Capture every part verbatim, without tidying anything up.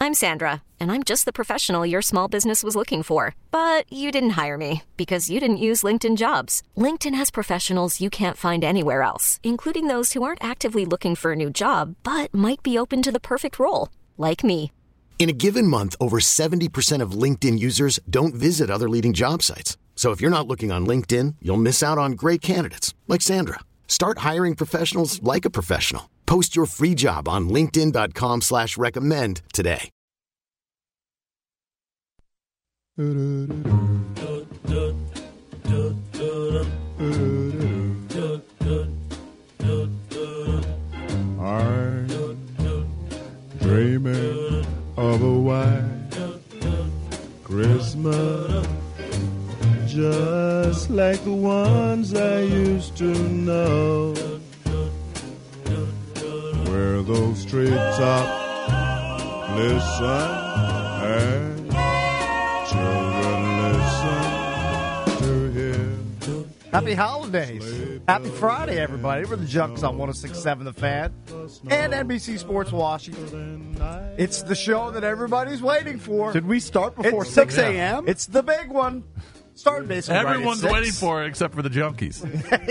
I'm Sandra, and I'm just the professional your small business was looking for. But you didn't hire me because you didn't use LinkedIn Jobs. LinkedIn has professionals you can't find anywhere else, including those who aren't actively looking for a new job, but might be open to the perfect role, like me. In a given month, over seventy percent of LinkedIn users don't visit other leading job sites. So if you're not looking on LinkedIn, you'll miss out on great candidates like Sandra. Start hiring professionals like a professional. Post your free job on linkedin.com slash recommend today. I'm dreaming of a white Christmas, just like the ones I used to know, where those treetops listen and children listen to hear. Happy holidays. Happy Friday, everybody. We're the Junks on one oh six point seven The Fan and N B C Sports Washington. It's the show that everybody's waiting for. Did we start before It's- six a.m.? It's the big one. Started basically right at Everyone's six. waiting for it except for the junkies.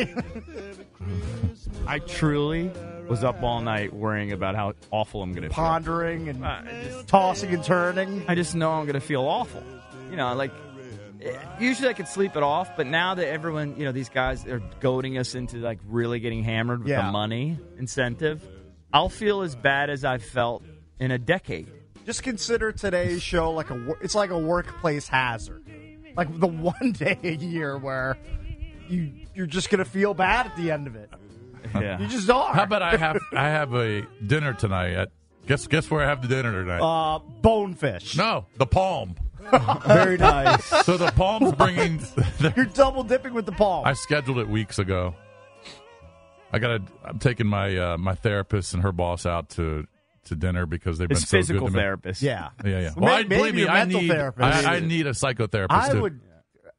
I truly was up all night worrying about how awful I'm going to feel. Pondering and Uh, just- tossing and turning. I just know I'm going to feel awful. You know, like, eh, usually I could sleep it off, but now that everyone, you know, these guys are goading us into, like, really getting hammered with Yeah. the money incentive, I'll feel as bad as I've felt in a decade. Just consider today's show like a wor- it's like a workplace hazard. Like the one day a year where you you're just going to feel bad at the end of it. Yeah. You just are. How about I have I have a dinner tonight at guess guess where I have the dinner tonight? uh bonefish? no, the Palm. Very nice. So the Palm's bringing. You're double dipping with the palm. I scheduled it weeks ago. I got. I'm taking my uh, my therapist and her boss out to, to dinner because they've His been so physical good to me. therapist. yeah. Yeah, yeah. Well, Well, I, maybe believe me, your I mental need therapist. I, I need a psychotherapist. I too. would.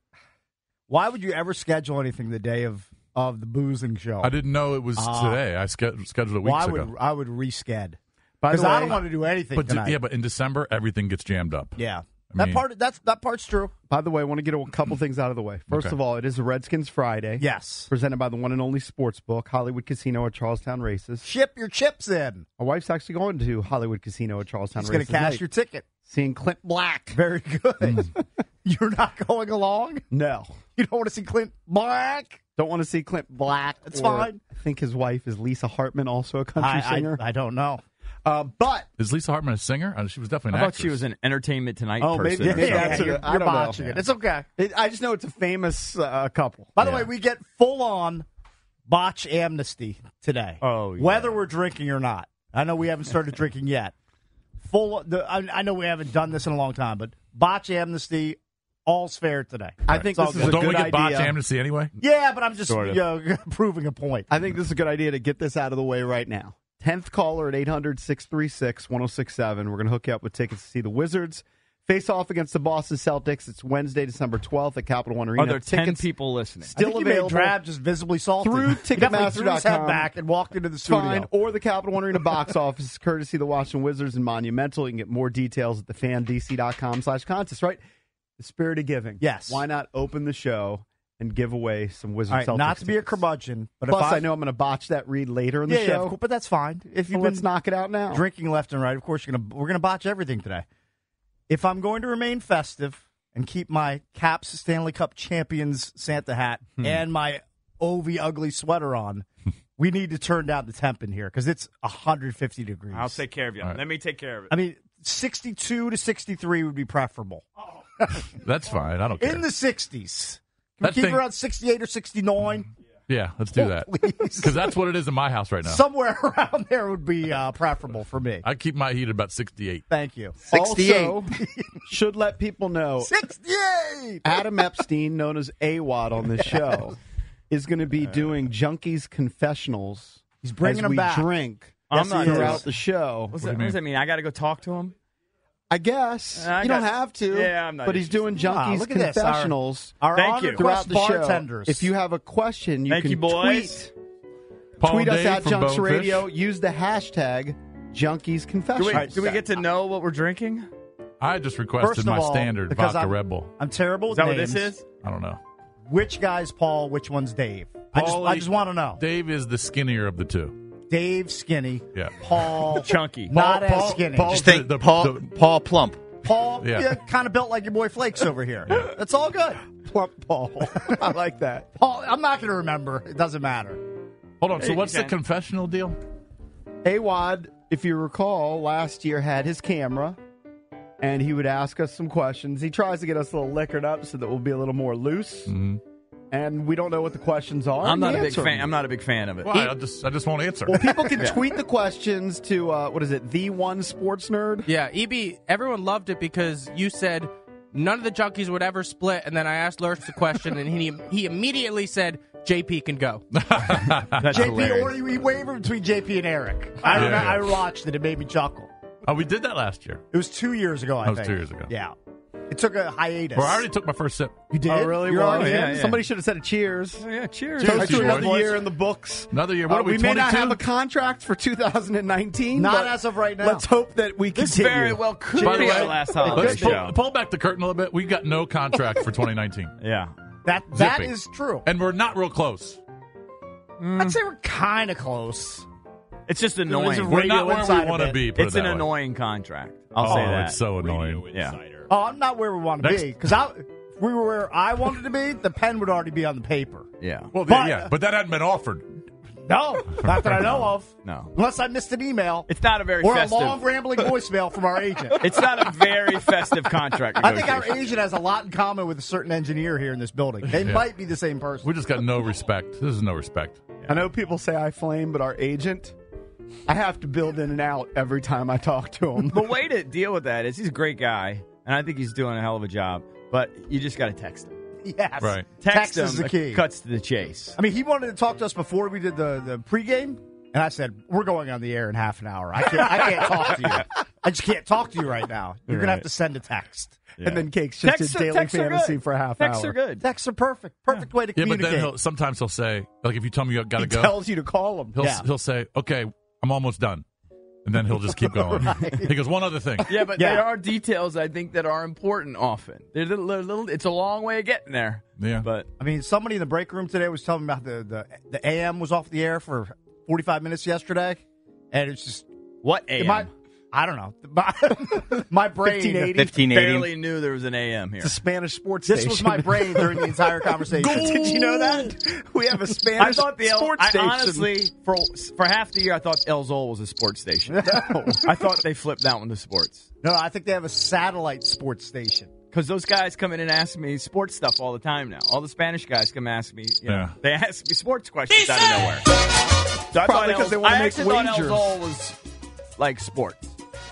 Why would you ever schedule anything the day of, of the boozing show? I didn't know it was Ah. today. I ske- scheduled it weeks Well, I ago. would I would resched By the because I way- don't want to do anything But d- tonight. yeah, but in December everything gets jammed up. yeah, I that mean- part that's that part's true. By the way, I want to get a couple things out of the way. First Okay. of all, it is a Redskins Friday. Yes, Presented by the one and only Sportsbook, Hollywood Casino at Charlestown Races. ship your chips in. My wife's actually going to Hollywood Casino at Charlestown He's going Races. to cash tonight, your ticket. seeing Clint Black. Very good. You're not going along. No. You don't want to see Clint Black. Don't want to see Clint Black. That's or- fine. I think his wife is Lisa Hartman, also a country I, singer. I, I don't know. uh, but Is Lisa Hartman a singer? Uh, She was definitely I an thought actress. she was an Entertainment Tonight Oh, maybe- person. yeah, or maybe something. that's a- you're, I you're don't know. botching it. It's okay. it, I just know it's a famous uh, couple. By the Yeah. way, we get full on botch amnesty today. Oh, yeah. Whether we're drinking or not. I know we haven't started drinking yet. Full. The, I, I know we haven't done this in a long time, but botch amnesty, all's fair today. I think It's all this is good. a Don't good we get botch idea. amnesty anyway? Yeah, but I'm just Sort of. you know, proving a point. I think this is a good idea to get this out of the way right now. tenth caller at eight hundred, six three six, one oh six seven. We're going to hook you up with tickets to see the Wizards face off against the Boston Celtics. It's Wednesday, December twelfth at Capital One Arena. Are there ten tickets people listening? I still think you made available Drab just visibly salty. through He definitely threw his head Ticketmaster dot com. back and walked into the studio. Fine, or the Capital One Arena box office, courtesy of the Washington Wizards and Monumental. You can get more details at the fan d c dot com slash contest, right? The spirit of giving. Yes. Why not open the show and give away some Wizards All right, Celtics not to be a tickets? curmudgeon, but Plus, if I, I know I'm going to botch that read later in the yeah, yeah, show. of course, but that's fine. If you've Well, been let's knock it out now. drinking left and right, of course you're gonna we're gonna botch everything today. If I'm going to remain festive and keep my Caps Stanley Cup champions Santa hat Hmm. and my Ovi ugly sweater on, we need to turn down the temp in here because it's one hundred fifty degrees. I'll take care of you. All right. Let me take care of it. I mean, sixty-two to sixty-three would be preferable. That's fine. I don't care. In the sixties. Can we That keep thing- it around sixty-eight or sixty-nine? yeah, let's do that. Please. Because that's what it is in my house right now. Somewhere around there would be uh, preferable for me. I keep my heat at about sixty-eight. Thank you. Also, should let people know sixty-eight! Adam Epstein, known as A W O D on this show, is going to be doing Junkies Confessionals. He's bringing as them we back. drink I'm not throughout doing it. the show. What's What that, do you what does that mean? I got to go talk to him? I guess I you got- don't have to. Yeah, I'm not But he's doing Wow, Junkies look at this. Our- Confessionals Our Thank honored you. throughout Quest the show. bartenders. If you have a question, you Thank can you, boys. tweet Paul tweet and us Dave at from Junks Bonefish. Radio. Use the hashtag Junkies Confessions. Do we, do we get to know what we're drinking? I just requested First of my all, standard because vodka I'm- Red Bull. I'm terrible Is with that what names. this is? I don't know. Which guy's Paul? Which one's Dave? I just, I Paulie- just want to know. Dave is the skinnier of the two. Dave skinny. Yeah. Paul Chunky. not Paul- as skinny. Paul- Just think the- Paul, the- Paul Plump. Paul, Yeah. yeah, kind of built like your boy Flakes over here. That's all good. Plump Paul. I like that. Paul, I'm not going to remember. It doesn't matter. Hold on. So Hey, what's you the can. confessional deal? Awad, if you recall, last year had his camera, and he would ask us some questions. He tries to get us a little liquored up so that we'll be a little more loose. Mm-hmm. And we don't know what the questions are. I'm and not we a big answer fan. them. I'm not a big fan of it. Why? I just I just won't answer. Well, people can tweet the questions to, uh, what is it, The One Sports Nerd? Yeah, E B, everyone loved it because you said none of the junkies would ever split, and then I asked Lurch the question, and he he immediately said J P can go. That's J P, hilarious. or he wavered between J P and Eric. I, Yeah. remember, I watched it. It made me chuckle. Oh, we did that last year. It was two years ago, I That was think. two years ago. Yeah. It took a hiatus. Well, I already took my first sip. You did? Oh, really? You're Well, already yeah, in? yeah. Somebody should have said a cheers. Oh, yeah, cheers. Toast to Cheers, another boys. year in the books. Another year. What Uh, are we? we may not twenty-two? have a contract for two thousand nineteen. Not but as of right now. Let's hope that we This continue. very well could By the be way, our last holiday let's pull, show. pull back the curtain a little bit. We got no contract for twenty nineteen, Yeah. That That Zippy. is true. and we're not real close. I'd say we're kind of close. It's just There's annoying. a We're not radio where we inside want of to it. be. Put It's it an that way. annoying contract. I'll Oh, say that. it's so annoying. Yeah. Oh, I'm not where we want to Next- be. Because if we were where I wanted to be, the pen would already be on the paper. Yeah. Well, But- yeah, but that hadn't been offered. No, not that I know of. No. Unless I missed an email It's not a very or festive. a long rambling voicemail from our agent. It's not a very festive contract. I think our negotiation. agent has a lot in common with a certain engineer here in this building. They Yeah. might be the same person. We just got no respect. This is no respect. I know people say I flame, but our agent, I have to build in and out every time I talk to him. The way to deal with that is he's a great guy, and I think he's doing a hell of a job. But you just got to text him. Yes. Right. Text, Text him. is the key. It cuts to the chase. I mean, he wanted to talk to us before we did the, the pregame, and I said, we're going on the air in half an hour. I can't, I can't talk to you. I just can't talk to you right now. You're going to have Right. to send a text. And then Cake's just Texts did are- daily texts are fantasy good. for a half Texts hour. are good. Texts are perfect. Perfect way to Yeah, but communicate. then he'll, sometimes he'll say, like, if you tell me you got to He go, tells you to call him. he'll Yeah. he'll say, okay, I'm almost done, and then he'll just keep going. He goes, one other thing. Yeah, but Yeah. there are details I think that are important often. They're little, little, little, it's a long way of getting there. Yeah, But I mean, somebody in the break room today was telling me about the, the, the A M was off the air for forty-five minutes yesterday, and it's just, what it A M? might, I don't know. My, my brain. fifteen eighty. fifteen eighty. barely knew there was an A M here. It's a Spanish sports This station. was my brain during the entire conversation. Did you know that? We have a I Spanish thought the El, sports I station. honestly for for half the year I thought El Zol was a sports station. I thought they flipped that one to sports No, I think they have a satellite sports station. because those guys come in and ask me sports stuff all the time now. All the Spanish guys come ask me. You know, Yeah. They ask me sports questions out of nowhere. So I Probably thought 'cause they El- wanna I make actually thought El wagers. Zol was like sports.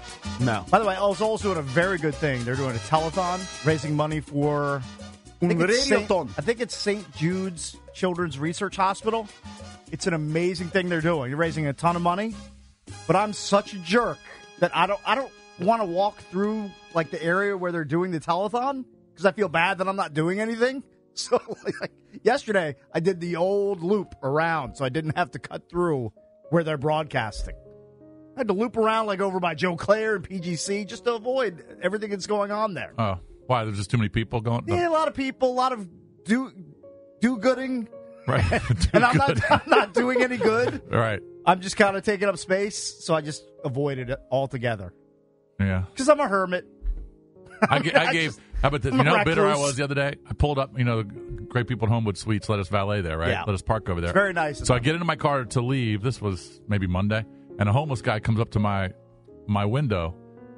No. By the way, El Zol's doing a very good thing. They're doing a telethon, raising money for I think, Un it's Saint, radiothon. I think it's Saint Jude's Children's Research Hospital. It's an amazing thing they're doing. They're raising a ton of money, but I'm such a jerk that I don't I don't want to walk through like the area where they're doing the telethon because I feel bad that I'm not doing anything. So like, yesterday I did the old loop around, so I didn't have to cut through where they're broadcasting. I had to loop around like over by Joe Claire and P G C just to avoid everything that's going on there. Oh, why? There's just too many people going. Yeah, a lot of people, a lot of do do gooding, Right. and I'm not I'm not doing any good. Right. I'm just kind of taking up space, so I just avoided it altogether Yeah. because I'm a hermit. I, ga- I gave. just- How about this? I'm You know a how bitter I recluse. was the other day? I pulled up. You know, the great people at Homewood Suites let us valet there, right? Yeah. Let us park over there. It's very nice of So I them. get into my car to leave. This was maybe Monday, and a homeless guy comes up to my my window,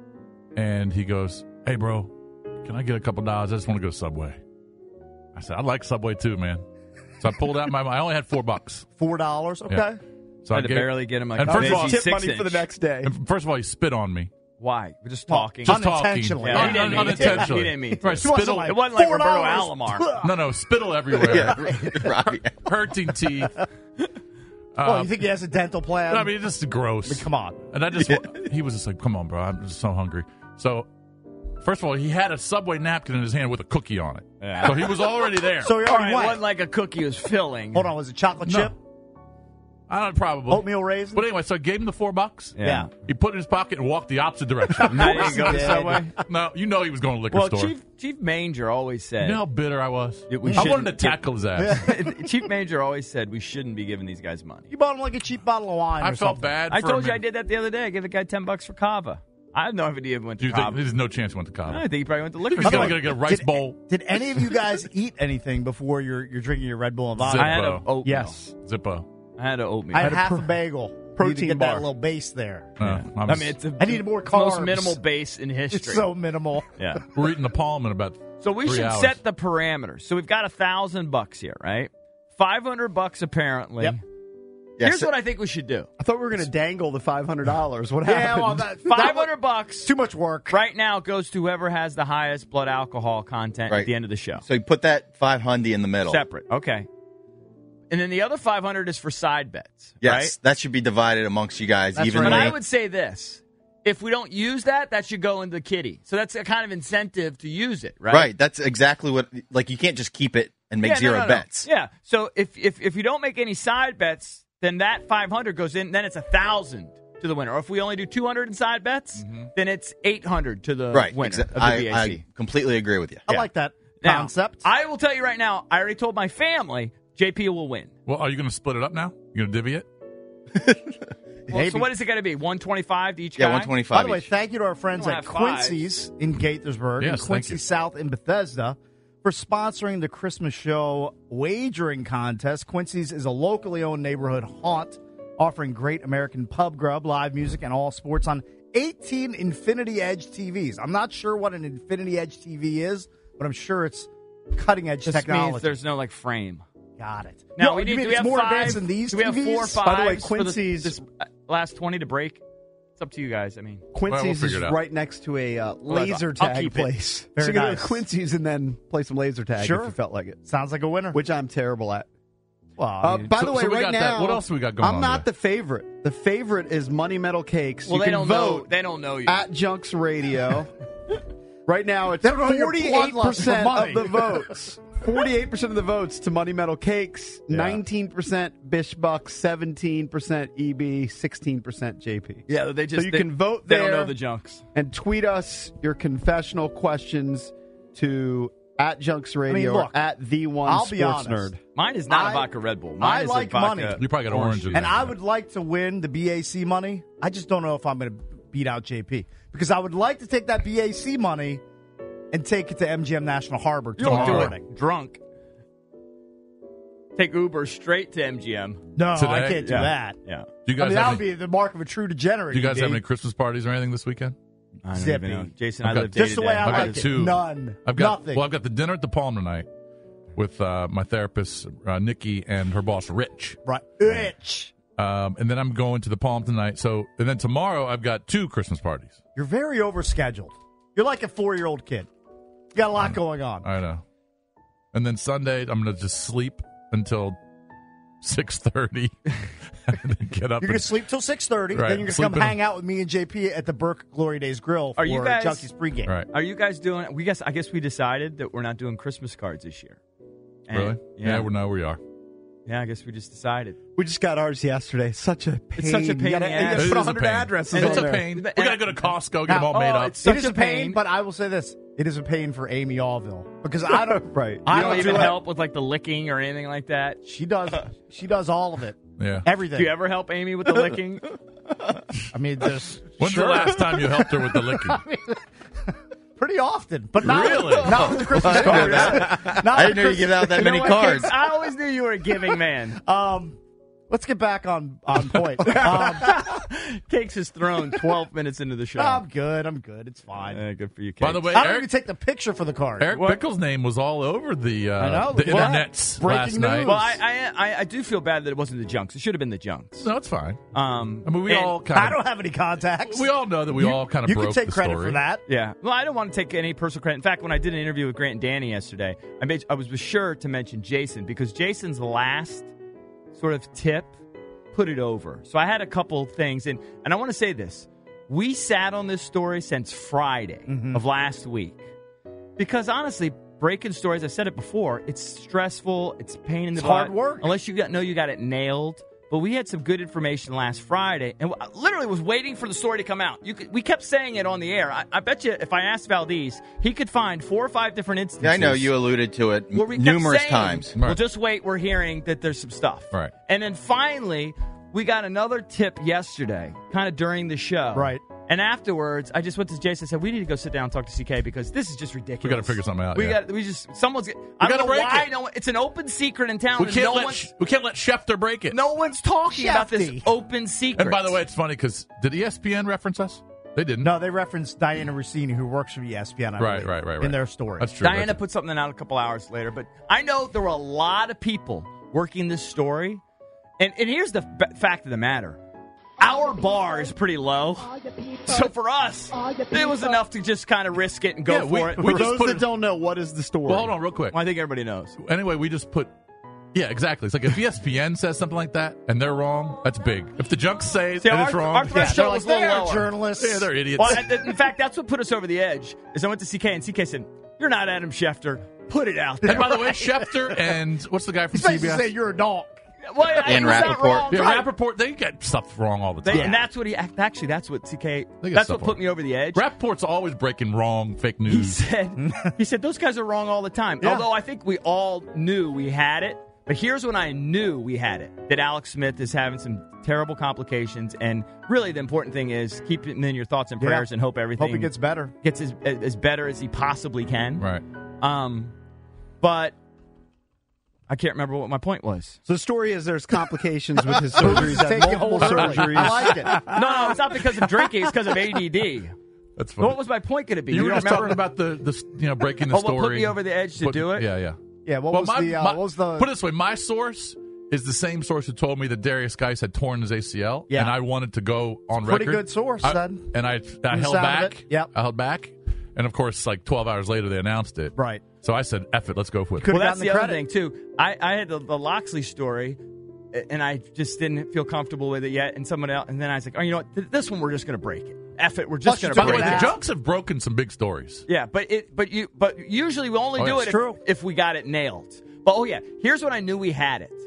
and he goes, "Hey, bro, can I get a couple dollars? I just want to go to Subway." I said, "I like Subway too, man." So I pulled out my. I only had four bucks. Four dollars, okay. Yeah. So I I had to gave, barely get him like and a first of all, busy Tip six money for the inch. next day. and first of all, he spit on me. Why? We're just Well, talking. Just Unintentionally. talking. Yeah, he didn't Un- mean to. unintentionally. He didn't mean to. Right, He wasn't spittle. like, It wasn't like four Roberto dollars. Alomar. No, no, spittle everywhere. Yeah, right. Hurting teeth. Oh, Uh, you think he has a dental plan? I mean, it's just gross. come on. And I just, he was just like, "Come on, bro, I'm just so hungry." So, first of all, he had a Subway napkin in his hand with a cookie on it. Yeah. So he was already there. So he All already right, it went. wasn't like a cookie was filling. Hold on, was it chocolate No. chip? I don't probably Oatmeal raisin. But anyway, so I gave him the four bucks. Yeah. He put it in his pocket and walked the opposite direction. I didn't go to did. Subway. No, you know he was going to the liquor Well, store. Chief Chief Manger always said. You know how bitter I was? Yeah, we I wanted to shouldn't- tackle his ass. Chief Manger always said we shouldn't be giving these guys money. You bought him like a cheap bottle of wine. I or felt something. bad. I for told him. you I did that the other day. I gave the guy ten bucks for Kava. I have no idea if he went Do to you think Kava. there's no chance he went to Cabo? I think he probably went to liquor He's store. going to get a rice Did- bowl. Did any of you guys eat anything before you're you're drinking your Red Bull and vodka? I had a Zippo. oatmeal. Yes. Zippo. I had an oatmeal. I had half a bagel. protein Need to get bar. that little base there. Uh, I I was- mean, it's a, I needed more it's the most carbs. minimal base in history. It's so minimal. yeah. we're eating the palm in about So we three should hours. set the parameters. So we've got a thousand bucks here, right? Five hundred bucks apparently. Yep. Here's so- what I think we should do. I thought we were going to dangle the five hundred dollars. What Yeah, happened? well, that, Five hundred bucks too much work. right now goes to whoever has the highest blood alcohol content Right. at the end of the show. So you put that five hundred in the middle. Separate. Okay. And then the other five hundred is for side bets. Yes, Right? that should be divided amongst you guys That's evenly. But I would say this. If we don't use that, that should go into kitty. So that's a kind of incentive to use it, right? Right. That's exactly what. Like you can't just keep it and make Yeah, no, zero no, no. bets. Yeah. So if, if if you don't make any side bets, then that five hundred goes in. Then it's a thousand to the winner. Or if we only do two hundred in side bets, then it's eight hundred to the Right. winner exa- of the I, V A C. I completely agree with you. I Yeah. like that Now, concept. I will tell you right now. I already told my family J P will win. Well, are you going to split it up now? You going to divvy it? Well, Maybe. so what is it going to be? One twenty-five to each Yeah, guy. one twenty-five. By the way, each. thank you to our friends don't at have five. Quincy's in Gaithersburg Yes, and thank Quincy you. South in Bethesda for sponsoring the Christmas show wagering contest. Quincy's is a locally owned neighborhood haunt offering great American pub grub, live music, and all sports on eighteen Infinity Edge T Vs. I'm not sure what an Infinity Edge T V is, but I'm sure it's cutting edge This technology. means there's no like frame. Got it. Now No, we you need mean do we it's have more five, advanced than these Do we have T Vs? four or five? By the way, for the- Quincy's- this uh, last twenty to break. It's up to you guys. I mean, Quincy's figure is it out. right next to a uh, Well, I'll- laser I'll tag keep it. place. Very so you can go nice. to Quincy's and then play some laser tag Sure. if you felt like it, Sounds like a winner. which I'm terrible at. well, I Uh, mean, by so- the way, so we right got that. now, What else we got going I'm on not today? the favorite. The favorite is Money Metal Cakes. well, you they can don't know. vote They don't know you. at Junks Radio. Right now, it's They don't know your forty-eight percent bloodlust for of the money. votes. forty-eight percent of the votes to Money Metal Cakes, nineteen percent Bish Bucks, seventeen percent E B, sixteen percent J P. yeah, they just you they, can vote They there. don't know the junks. And tweet us your confessional questions to at Junks Radio look, or at the one I'll be sports honest. nerd. Mine is not I- a vodka Red Bull. Mine I is like a vodka money. You probably got orange in And there. I would like to win the B A C money. I just don't know if I'm going to beat out J P because I would like to take that B A C money and take it to M G M National Harbor You don't tomorrow do morning. it drunk. Take Uber straight to M G M. No, Today? I can't do Yeah. that. Yeah. Do you I guys mean, that have would any, be the mark of a true degenerate. do you guys D. have any Christmas parties or anything this weekend? I don't Zippy. even know. Jason, I've I got- live day Just to the way day. I I've got like it. two. None. I've got Nothing. well, I've got the dinner at the Palm tonight with uh, my therapist uh, Nikki and her boss Rich, right. Itch. um, and then I'm going to the Palm tonight. So, and then tomorrow I've got two Christmas parties. You're very overscheduled. You're like a four-year-old kid. You got a lot going on. I know. And then Sunday I'm going to just sleep until six thirty, and then get up. You're going and, to sleep till six thirty. Right. Then you're going to Sleep come in- hang out with me and J P at the Burke Glory Days Grill for Are you guys- Junkies pregame. right? Are you guys doing? We guess. I guess we decided that we're not doing Christmas cards this year. And- Really? Yeah. we know we are. Yeah. I guess we just decided. We just got ours yesterday. Such a pain. It's such a pain You gotta, in the ass. you gotta It put is a one hundred pain. addresses And on It's a there. pain. We And- got to go to Costco, get them all Oh, made up. it's such It is a a pain, pain. but I will say this: it is a pain for Amy Allville because I don't. Right. You I don't don't even do it. help with like the licking or anything like that. She does. She does all of it. Yeah. Everything. Do you ever help Amy with the licking? I mean, just When's sure. the last time you helped her with the licking? Pretty often, but not Really? not with the Christmas cards. Not I with didn't know you give out that You know many what, cards. Cakes? I always knew you were a giving man. Um, let's get back on on point. Um, Cakes is thrown twelve minutes into the show. I'm good. I'm good. It's fine. Uh, good for you, Cakes. By the way, I don't Eric, even take the picture for the card. Eric Pickle's name was all over the uh, I know. the Well, internets breaking last night. news. well, I, I I I do feel bad that it wasn't the Junks. It should have been the Junks. No, it's fine. Um, I mean, we and- all kind I of don't have any contacts. we all know that we You- all kind of You broke can take the credit story. for that. Yeah. Well, I don't want to take any personal credit. In fact, when I did an interview with Grant and Danny yesterday, I made I was sure to mention Jason because Jason's last sort of tip put it over. So I had a couple things, and and I want to say this: we sat on this story since Friday Mm-hmm. of last week because honestly, breaking stories. I said it before. It's stressful. It's a pain in the It's butt. hard work. Unless you got know you got it nailed. but we had some good information last Friday, and I literally was waiting for the story to come out. You could, we kept saying it on the air. I, I bet you if I asked Valdez, he could find four or five different instances. Yeah, I know you alluded to it where we kept numerous saying, times. Well, just wait. We're hearing that there's some stuff. Right. And then finally, we got another tip yesterday, kind of during the show. Right. And afterwards, I just went to Jason and said, we need to go sit down and talk to C K because this is just ridiculous. We got to figure something out. We yeah. got. We just. Someone's. I don't gotta know break why. it. No, it's an open secret in town. We and can't no let one's, Sh- we can't let Schefter break it. no one's talking about this Shefty. open secret. And by the way, it's funny because did E S P N reference us? They didn't. No, they referenced Diana Rossini, who works for E S P N. I Right, believe, right, right, right. In their story. That's true. Diana That's put something out a couple hours later, but I know there were a lot of people working this story, and and here's the f- fact of the matter. Our bar is pretty low, so for us, it was enough to just kind of risk it and go Yeah, for we- it. we For just those put that it- don't know, what is the story? Well, hold on, real quick. Well, I think everybody knows. Anyway, we just put. Yeah, exactly. It's like if E S P N says something like that and they're wrong, that's big. If the Junks say See, and our, it's wrong, our yeah, threshold They're was like, a they little are lower. journalists. yeah, they're idiots. Well, I- in fact, that's what put us over the edge. Is I went to C K and C K said, "You're not Adam Schefter. Put it out there." and by the way, Schefter and what's the guy from He's C basically B S? saying you're a dog. Well, I- And he was not Rappaport. wrong. Yeah, Right. Rappaport, they get stuff wrong all the They- time. and that's what he actually. That's what C K. They get That's stuff what put wrong. me over the edge. Rappaport's always breaking wrong, fake He news. said. He said those guys are wrong all the time. Yeah. Although I think we all knew we had it. But here's when I knew we had it: that Alex Smith is having some terrible complications, and really the important thing is keep him in your thoughts and prayers Yeah. and hope everything Hope he gets better. gets as, as better as he possibly can. Right. Um, but I can't remember what my point was. So the story is there's complications with his surgeries, had Taking multiple hold early. surgeries. I like it. No, no, it's not because of drinking. It's because of A D D. That's funny. What was my point going to be? you, were don't just remember? talking about the, the you know breaking the Oh, what story. put me over the edge to Put- do it? Yeah, yeah. Yeah, what Well, was my- the uh, my- what was the Put it this way, my source is the same source who told me that Darius Geis had torn his A C L, Yeah. and I wanted to go on pretty record. good source, I- then. And I, I the held sound of back. it. Yep. I held back, and of course, like twelve hours later, they announced it. right? So I said, "F it, let's go with it." Could've Well, that's gotten the, the other credit. thing too. I, I had the, the Loxley story, and I just didn't feel comfortable with it yet. And someone else, and then I was like, "Oh, you know what? Th- This one we're just going to break it. F it, we're just Plus, going to you By the break way, it." the Yeah. Junks have broken some big stories. Yeah, but it, but you, but usually we only Oh, do yeah, it it's if, true. if we got it nailed. But oh yeah, here's when I knew we had it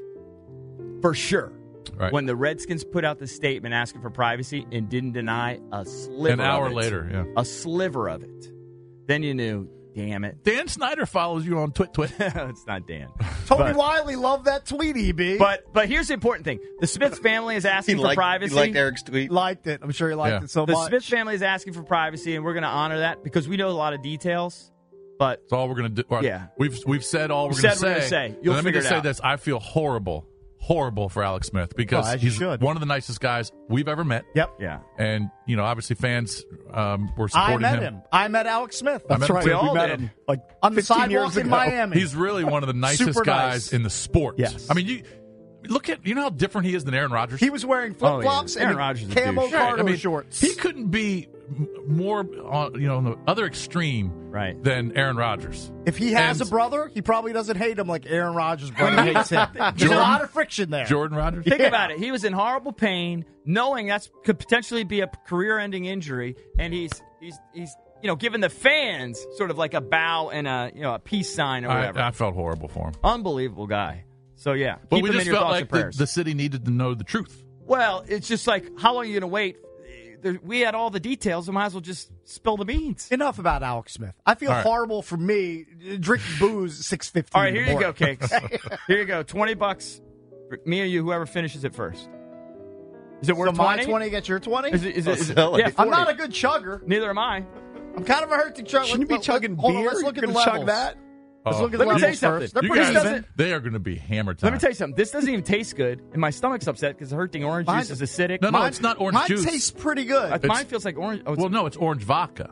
for sure. Right. When the Redskins put out the statement asking for privacy and didn't deny a sliver. An hour of it. later, yeah. a sliver of it. Then you knew. Damn it. Dan Snyder follows you on Twit Twit. It's not Dan. Tony But- Wiley loved that tweet, E B. But but here's the important thing: the Smith family is He asking for liked, privacy. he liked Eric's tweet. liked it. I'm sure he liked Yeah. it so the much. Smith family is asking for privacy, and we're going to honor that because we know a lot of details. But That's all we're gonna do. Or, Yeah. we've we've said all we're We gonna said we're say. gonna say. And You'll let me figure just it say out. this: I feel horrible, horrible for Alex Smith because Oh, as you he's should. one of the nicest guys we've ever met. Yep. yeah, And you know, obviously, fans um, were I supporting met him. I met Alex Smith. I met him right. too. We all met did. him like on the fifteen sidewalk years in ago. Miami. He's really one of the nicest Super guys nice. in the sport. Yes. I mean, you look at you know how different he is than Aaron Rodgers. He was wearing Oh, flip flops yeah. Aaron and Rodgers is a camo douche. Right, cargo I mean, shorts. He couldn't be m- more on you know on the other extreme Right. than Aaron Rodgers. If he has And a brother, he probably doesn't hate him like Aaron Rodgers' brother hates him. There's a Jordan- lot of friction there. Jordan Rodgers. think Yeah. about it. He was in horrible pain, knowing that's could potentially be a career-ending injury, and he's he's he's you know giving the fans sort of like a bow and a you know a peace sign or whatever. I, I felt horrible for him. Unbelievable guy. So yeah, But keep we him just in your felt thoughts like and the, prayers. the city needed to know the truth. Well, it's just like how long are you going to wait? There, we had all the details. We might as well just spill the beans. Enough about Alex Smith. I feel All right. horrible for me drinking booze six fifteen. All right, here you go, Cakes. Here you go. Twenty bucks for me or you, whoever finishes it first. Is it So worth my twenty? twenty gets your twenty? Is it? Is it? Is it sell it. yeah, I'm forty. not a good chugger. Neither am I. I'm kind of a hurting chugger. Shouldn't you be Let- let- chugging hold on, beer? let's look You're at the gonna chug levels. that? Let's Oh. look at Let the me tell you levels something. first. They're You pretty guys, This even. doesn't- they are going to be hammer time. Let me tell you something. This doesn't even taste good, and my stomach's upset because the hurting orange Mine- juice is acidic. No, no, Mine- it's not orange mine juice. tastes pretty good. Uh, mine feels like orange. Oh, it's, Well, no, it's orange vodka.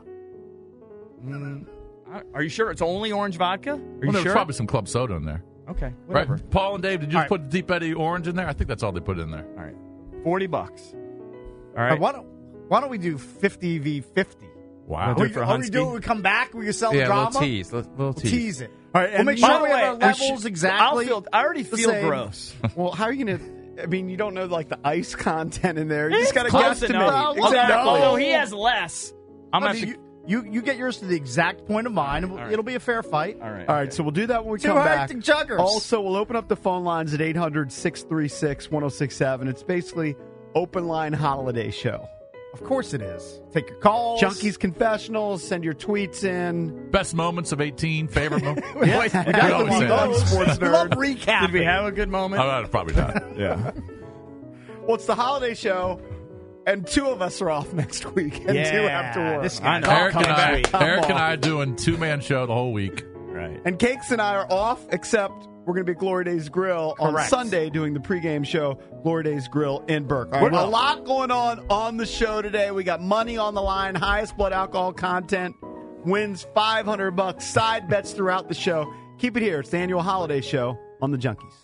Are you sure it's only orange vodka? Are Well, you there's sure? probably some club soda in there. Okay, whatever. Right? Paul and Dave, did you All just right. put Deep Eddy orange in there? I think that's all they put in there. All right, forty bucks. All All right. right, why don't why don't we do fifty v fifty? Wow. do We, it for or we Hunsky? do it, we come back, we can sell the Yeah, a drama. little tease. Little, little We'll tease. tease it. All right, We'll and make By sure the we have way, our I sh- levels exactly. I'll feel, I already the feel same. gross. Well, how are you going to? I mean, you don't know like the ice content in there. You It's just got to close guesstimate. enough. Well, Exactly. Although he has less, I'm I going to mean, have to. You you get yours to the exact point of mine, and All right. it'll be a fair fight. All right. All right, so we'll do that when we Two come back. hectic juggers. Also, we'll open up the phone lines at eight hundred, six three six, one oh six seven. It's basically open line holiday show. Of course it is. Take your calls. Junkies confessionals, send your tweets in. Best moments of eighteen, favorite moment. we Yeah. got We the always say one that. sports nerd. Love recap. Did we have a good moment? Oh, probably not. Yeah. Well, it's the holiday show, and two of us are off next week, and two Yeah, have to work. this I know. Eric and Coming I, back. Eric and on. I are doing two man show the whole week. Right. And Cakes and I are off, except we're going to be at Glory Days Grill on Correct. Sunday doing the pregame show, Glory Days Grill in Burke. All right, Well- a lot going on on the show today. We got money on the line, highest blood alcohol content, wins five hundred bucks, side bets throughout the show. Keep it here. It's the annual holiday show on the Junkies.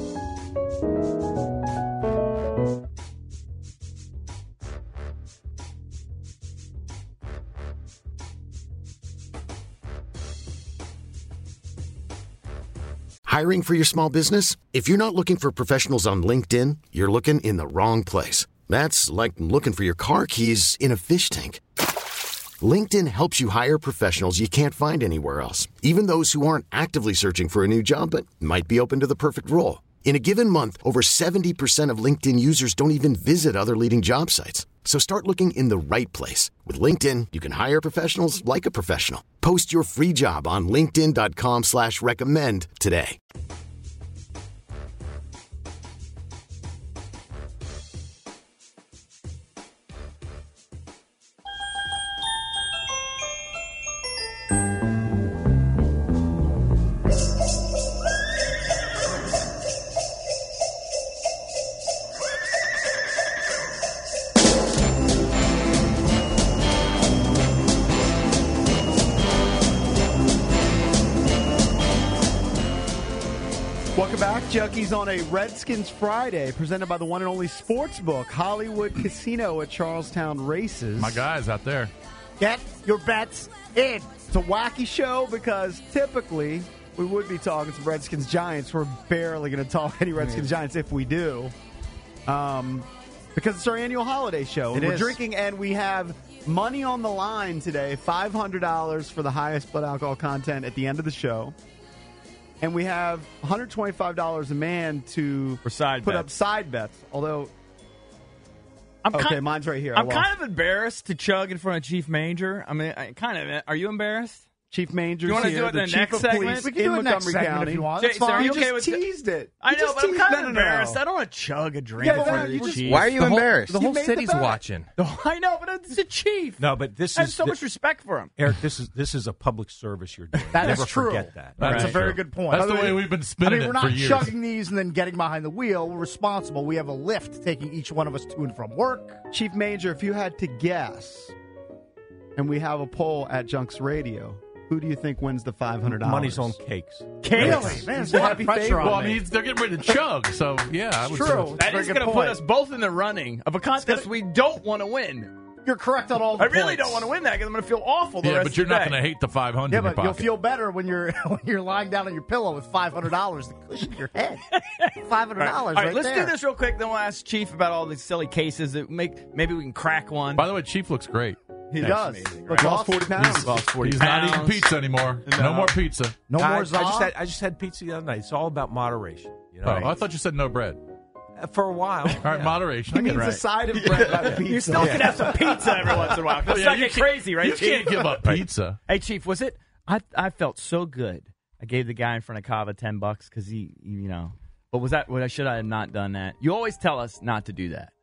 Hiring for your small business? If you're not looking for professionals on LinkedIn, you're looking in the wrong place. That's like looking for your car keys in a fish tank. LinkedIn helps you hire professionals you can't find anywhere else, even those who aren't actively searching for a new job but might be open to the perfect role. In a given month, over seventy percent of LinkedIn users don't even visit other leading job sites. So start looking in the right place. With LinkedIn, you can hire professionals like a professional. Post your free job on linkedin.com slash recommend today. Welcome back, Junkies, on a Redskins Friday, presented by the one and only Sportsbook, Hollywood Casino at Charlestown Races. My guys out there. Get your bets in. It's a wacky show because typically we would be talking some Redskins Giants. We're barely going to talk any Redskins Giants if we do, um, because it's our annual holiday show. It We're is. drinking, and we have money on the line today, five hundred dollars for the highest blood alcohol content at the end of the show. And we have one hundred twenty-five dollars a man to For side put bets. up side bets. Although, I'm okay, kind, mine's right here. I I'm lost. kind of embarrassed to chug in front of Chief Manger. I mean, I kind of. Are you embarrassed? Chief Mangers You wanna here, do it in the the chief next of segment? police We can in do it next Montgomery segment County. if you want. That's Jason, are fine. you You okay just with teased it. I You know, just but I'm teased- kind no, of no, no, embarrassed. no. I don't want to chug a drink Yeah, in but front of you the just- Chief. Why are you The whole- embarrassed? the The whole whole You made the city's bet. watching. I know, but it's a chief. No, but this I have is so the- much respect for him. Eric. This is this is a public service you're doing. That Never is true. Forget that. That's Right. a very True. good point. That's By the way we've been I spinning mean, we're it for not years. chugging these and then getting behind the wheel. We're responsible. We have a lift taking each one of us to and from work. Chief Major, if you had to guess, and we have a poll at Junks Radio, who do you think wins the five hundred dollars? Money's on cakes. Really? Man, there's a lot of pressure on Well, I me. mean, they're getting ready to chug, so yeah, I would True. say- That's a That very is good going to put point. us both in the running of a contest we don't want to win. You're correct on all the I really points. don't want to win that because I'm going to feel awful the Yeah, rest but of you're the not day. going to hate the five hundred Yeah, in your but you'll pocket. feel better when you're when you're lying down on your pillow with five hundred dollars to cushion your head. Five hundred All dollars, right, right let's there. do this real quick. Then we'll ask Chief about all these silly cases that make. Maybe we can crack one. By the way, Chief looks great. He That's does. amazing, Looks Lost awesome. forty pounds. Lost forty He's pounds. not eating pizza anymore. No, No. more pizza. No I, more I Za. just had I just had pizza the other night. It's all about moderation. You know, Oh, I thought you said no bread. Uh, for a while. All right, yeah. moderation. He I get means it. a side of bread by the pizza. You still can have some pizza every once in a while. Let's Yeah, not you get can't- crazy, right, You Chief? can't give up pizza. Hey, Chief, was it? I I felt so good. I gave the guy in front of Kava ten bucks because he, you know. But was that? What I should I have not done that? You always tell us not to do that.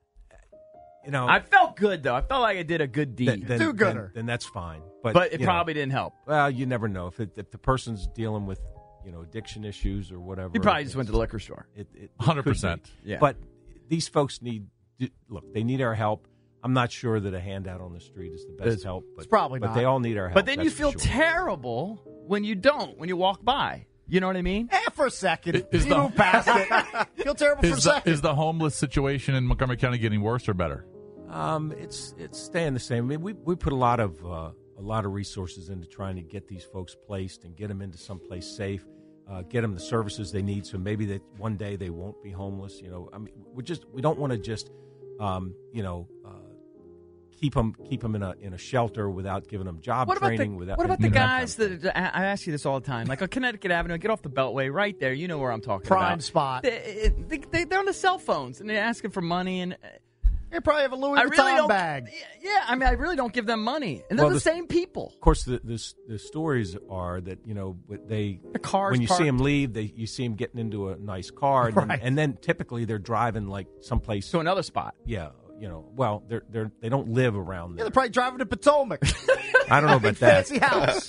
You know, I felt good though. I felt like I did a good then, deed, then, Do then, gooder. then that's fine. But but it you know, probably didn't help. well, you never know if it, if the person's dealing with you know addiction issues or whatever. He probably just went to the liquor store. It, it, it one hundred could percent. be. Yeah. But these folks need look. They need our help. I'm not sure that a handout on the street is the best It's- help. But, it's probably but not. they all need our help. But then you that's for feel sure. terrible when you don't. When you walk by, you know what I mean? Eh, for a second. Is- is you the- move past it. Feel terrible for a Is the, second. is the homeless situation in Montgomery County getting worse or better? Um, it's it's staying the same. I mean, we we put a lot of uh, a lot of resources into trying to get these folks placed and get them into someplace safe, uh, get them the services they need. So maybe that one day they won't be homeless. You know, I mean, we just we don't want to just um, you know uh, keep them keep them in a in a shelter without giving them job What about training. the, without what about the you know, that kind guys of thing. that, I I ask you this all the time, like on Connecticut Avenue, get off the Beltway right there. You know where I'm talking Prime about. spot. They, they, they, they're on the cell phones and they're asking for money, and They probably have a Louis I Vuitton really don't. bag. Yeah, I mean, I really don't give them money, and they're Well, the the- same people. Of course, the, the the stories are that you know they The cars when you parked. see them leave, they you see them getting into a nice car, and, then, Right. and then typically they're driving like someplace. To another spot. Yeah, you know, well, they're they're they don't live around Yeah, there. they're probably driving to Potomac. I don't know about that. Fancy house.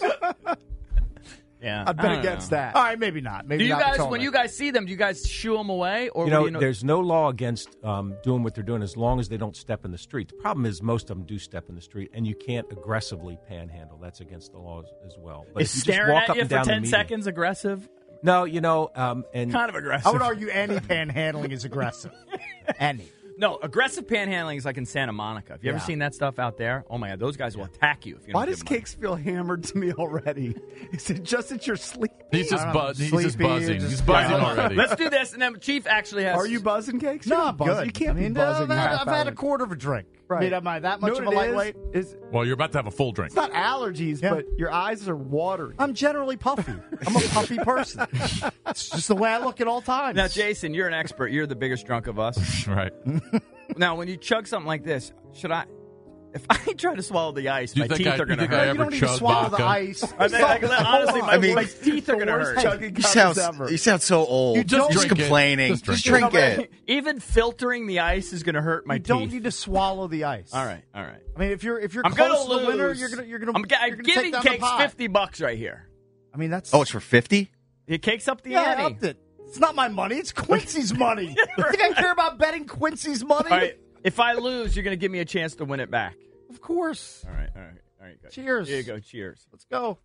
Yeah, I'd I bet don't against know. that. All right, maybe not. Maybe Do you not guys, Potomac. when you guys see them, do you guys shoo them away, or You what know, do you know? there's no law against um, doing what they're doing as long as they don't step in the street. The problem is most of them do step in the street, and you can't aggressively panhandle. That's against the law as, as well. But Is if you just staring walk at up you and for down the ten median- seconds aggressive? No, you know, um, and Kind of aggressive. I would argue any panhandling is aggressive. Any. No, aggressive panhandling is like in Santa Monica. Have you ever Yeah. seen that stuff out there? Oh my God, those guys will attack you if you don't Why give does them money. Cakes feel hammered to me already? Is it just that you're sleepy? He's just I don't know, buzz. He's just sleepy, buzzing. just- He's buzzing Yeah. already. Let's do this, and then Chief actually has. Are you buzzing, Cakes? No, You're I'm not buzzing. good. You can't I mean, be buzzing. I've, had, half I've had a hour. quarter of a drink. Right. I mean, am I that much Know of a what it lightweight? Is, is Well, you're about to have a full drink. it's not allergies, Yeah. but your eyes are watering. I'm generally puffy. I'm a puffy person. It's just the way I look at all times. Now, Jason, you're an expert. You're the biggest drunk of us. Right. Now, when you chug something like this, should I? If I try to swallow the ice, Do you my think teeth I- are you going to think I hurt. you ever don't need to chug swallow the vodka? ice. I mean, like, honestly, my, I mean- my teeth are going to worst hurt. chugging You cups sound, ever. you sound so old. You just don't- just Drink it. complaining. Just Just drink drink, it. it. Even filtering the ice is going to hurt my You teeth. don't need to swallow the ice. All right, all right. I mean, if you're if you're I'm close going to to the lose. winner, you're gonna you're gonna. I'm, g- I'm you're gonna giving take down the Cakes pot. fifty bucks right here. I mean, that's Oh, it's for fifty? It Cakes up the yeah, I ante. upped it. It's not my money. It's Quincy's money. You think I care about betting Quincy's money? All right. If I lose, you're going to give me a chance to win it back. Of course. All right, all right, all right. Good. Cheers. Here you go. Cheers. Let's go.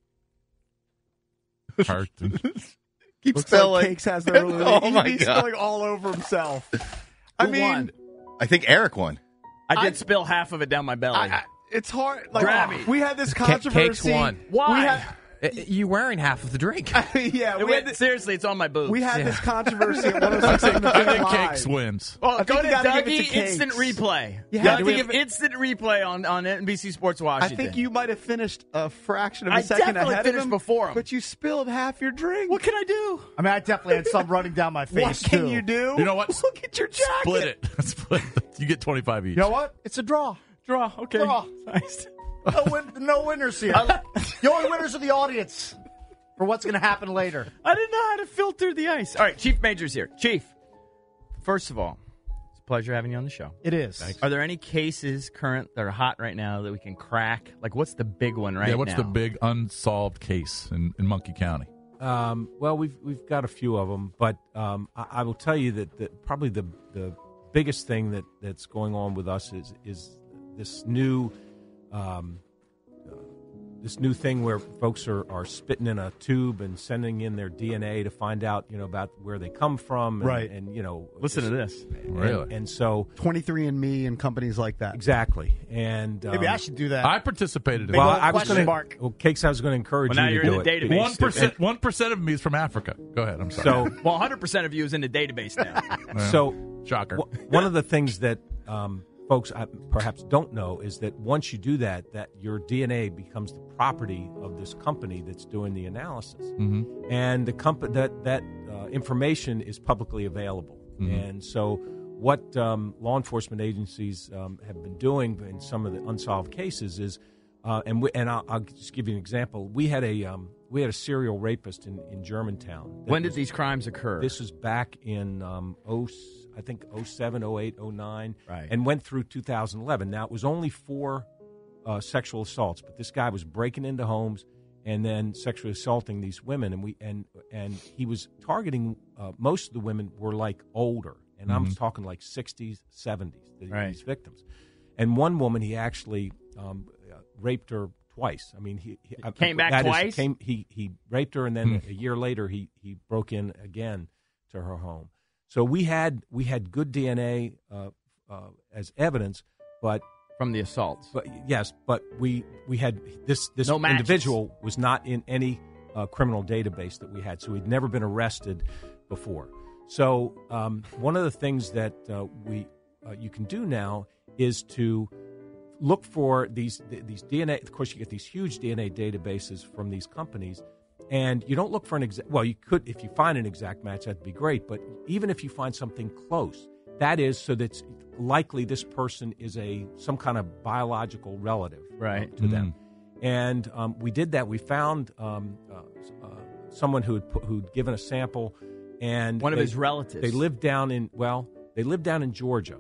Hurt. Keep Looks spilling. like Cakes has the early lead. Oh, my He's God. spilling all over himself. I Who mean, won? I think Eric won. I did I- spill half of it down my belly. I, I, it's hard. Like, Drabby. we had this Ca- controversy. Cakes won. Why? We had, Uh, You wearing half of the drink? yeah, It we had, went- this, seriously, it's on my boobs. we had Yeah. this controversy at one oh six seven I think Live. Cakes wins. Well, I go think to you gotta give it Dougie to Cakes. Instant Replay. You You have have to to give give Instant Replay on, on N B C Sports I Washington. think you might have finished a fraction of a I second definitely ahead finished of him, before him. but you spilled half your drink. What can I do? I mean, I definitely had some running down my face. What can too. you do? You know what? Look at your jacket. Split it. Split it. You get twenty-five each. You know what? It's a draw. Draw. Okay. Draw. Nice. No, win- no winners here. The only winners are the audience for what's going to happen later. I didn't know how to filter the ice. All right, Chief Major's here. Chief, first of all, it's a pleasure having you on the show. It is. Are there any cases current that are hot right now that we can crack? Like, what's the big one right now? Yeah, what's the big unsolved case in, in Monkey County? Um, well, we've we've got a few of them, but um, I, I will tell you that, that probably the the biggest thing that, that's going on with us is is this new um, uh, this new thing where folks are, are spitting in a tube and sending in their D N A to find out, you know, about where they come from, and, Right. And you know, Listen to this. and, Really? and so twenty-three and me and companies like that. exactly, and um, Maybe I should do that. I participated in Big Well, old I was question going mark. to. Well, Cakes, I was going to encourage Well, now you you're to in do the it. database. One percent. One percent of me is from Africa. Go ahead. I'm sorry. So, Well, one hundred percent of you is in the database now. so shocker. Wh- One of the things that um, folks I, perhaps don't know is that once you do that, that your D N A becomes the property of this company that's doing the analysis, Mm-hmm. and the company that that uh, information is publicly available. Mm-hmm. And so, what um, law enforcement agencies um, have been doing in some of the unsolved cases is, uh, and we, and I'll, I'll just give you an example. We had a um, we had a serial rapist in, in Germantown. that When did was- these crimes occur? This was back in um, oh, I think oh seven, oh eight, oh nine, Right. and went through two thousand eleven. Now, it was only four uh, sexual assaults, but this guy was breaking into homes and then sexually assaulting these women, and we and and he was targeting uh, most of the women were like older, and I'm talking like sixties, seventies, the, Right. these victims. And one woman, he actually um, uh, raped her twice. I mean, he, he Came back that is, twice? came, he he raped her, and then a year later, he he broke in again to her home. So we had we had good D N A uh, uh, as evidence, but From the assaults. but yes, but we we had this this No matches. individual was not in any uh, criminal database that we had, so he'd never been arrested before. So um, one of the things that uh, we uh, you can do now is to look for these these D N A. Of course, you get these huge D N A databases from these companies, and you don't look for an exact. Well, you could if you find an exact match, that'd be great. But even if you find something close, that is so that's likely this person is a some kind of biological relative, right, uh, to mm. them. And um, we did that. We found um, uh, uh, someone who had put, who'd given a sample, and one of they, his relatives. They lived down in well, they lived down in Georgia.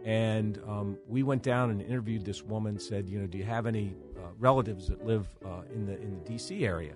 And um, we went down and interviewed this woman. Said, you know, do you have any uh, relatives that live uh, in the in the D C area?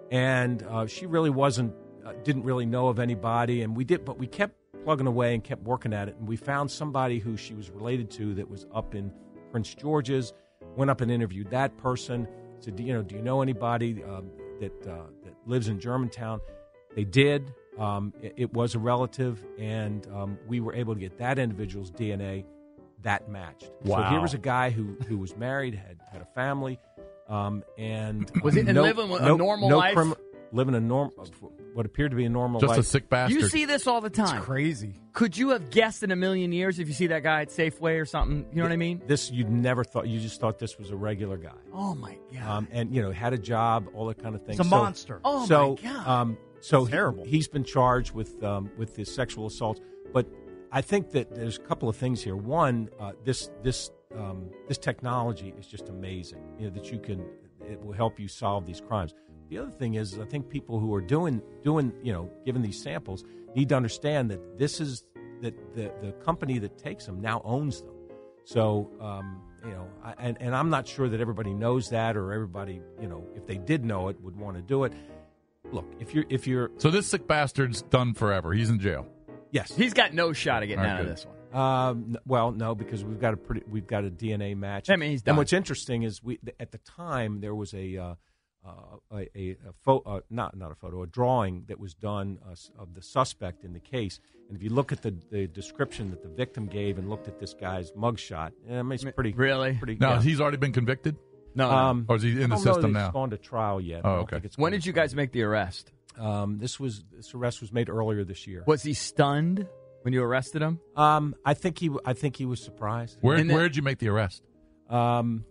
And uh, she really wasn't, uh, didn't really know of anybody. And we did, but we kept plugging away and kept working at it. And we found somebody who she was related to that was up in Prince George's. Went up and interviewed that person. Said, do you know, do you know anybody um, that uh, that lives in Germantown? They did. Um, it, it was a relative, and um, we were able to get that individual's D N A that matched. Wow. So here was a guy who, who was married, had had a family, um, and was it no, living a no, normal no life? Crim- living a normal, what appeared to be a normal Just life. a sick bastard. You see this all the time. It's crazy. Could you have guessed in a million years if you see that guy at Safeway or something? You know what I mean? This you never thought. You just thought this was a regular guy. Oh my god! Um, and you know, had a job, all that kind of thing. It's a so, monster. Oh so, my god! Um, so It's terrible. He, he's been charged with um, with his sexual assaults, but I think that there's a couple of things here. One, uh, this this um, this technology is just amazing. You know that you can it will help you solve these crimes. The other thing is, I think people who are doing doing you know giving these samples need to understand that this is that the the company that takes them now owns them. So um, you know, I, and and I'm not sure that everybody knows that, or everybody you know if they did know it would want to do it. Look, if you're if you're So this sick bastard's done forever. He's in jail. yes, He's got no shot of getting All right, out of good. this one. Um, n- well, no, because we've got a pretty, we've got a D N A match. I mean, he's done. And what's interesting is we at the time there was a uh, uh, a, a, a photo, uh, not not a photo, a drawing that was done uh, s- of the suspect in the case. And if you look at the, the description that the victim gave and looked at this guy's mugshot, I mean, it's pretty Really? pretty. Now, yeah. he's already been convicted? No. no. Um, Or is he in I the don't know system that now? It's gone to trial yet. Oh, I don't okay. think it's when gone did to you trial. guys make the arrest? Um, this was this arrest was made earlier this year. Was he stunned when you arrested him? Um, I think he I think he was surprised. Where And then- Where'd you make the arrest? Um,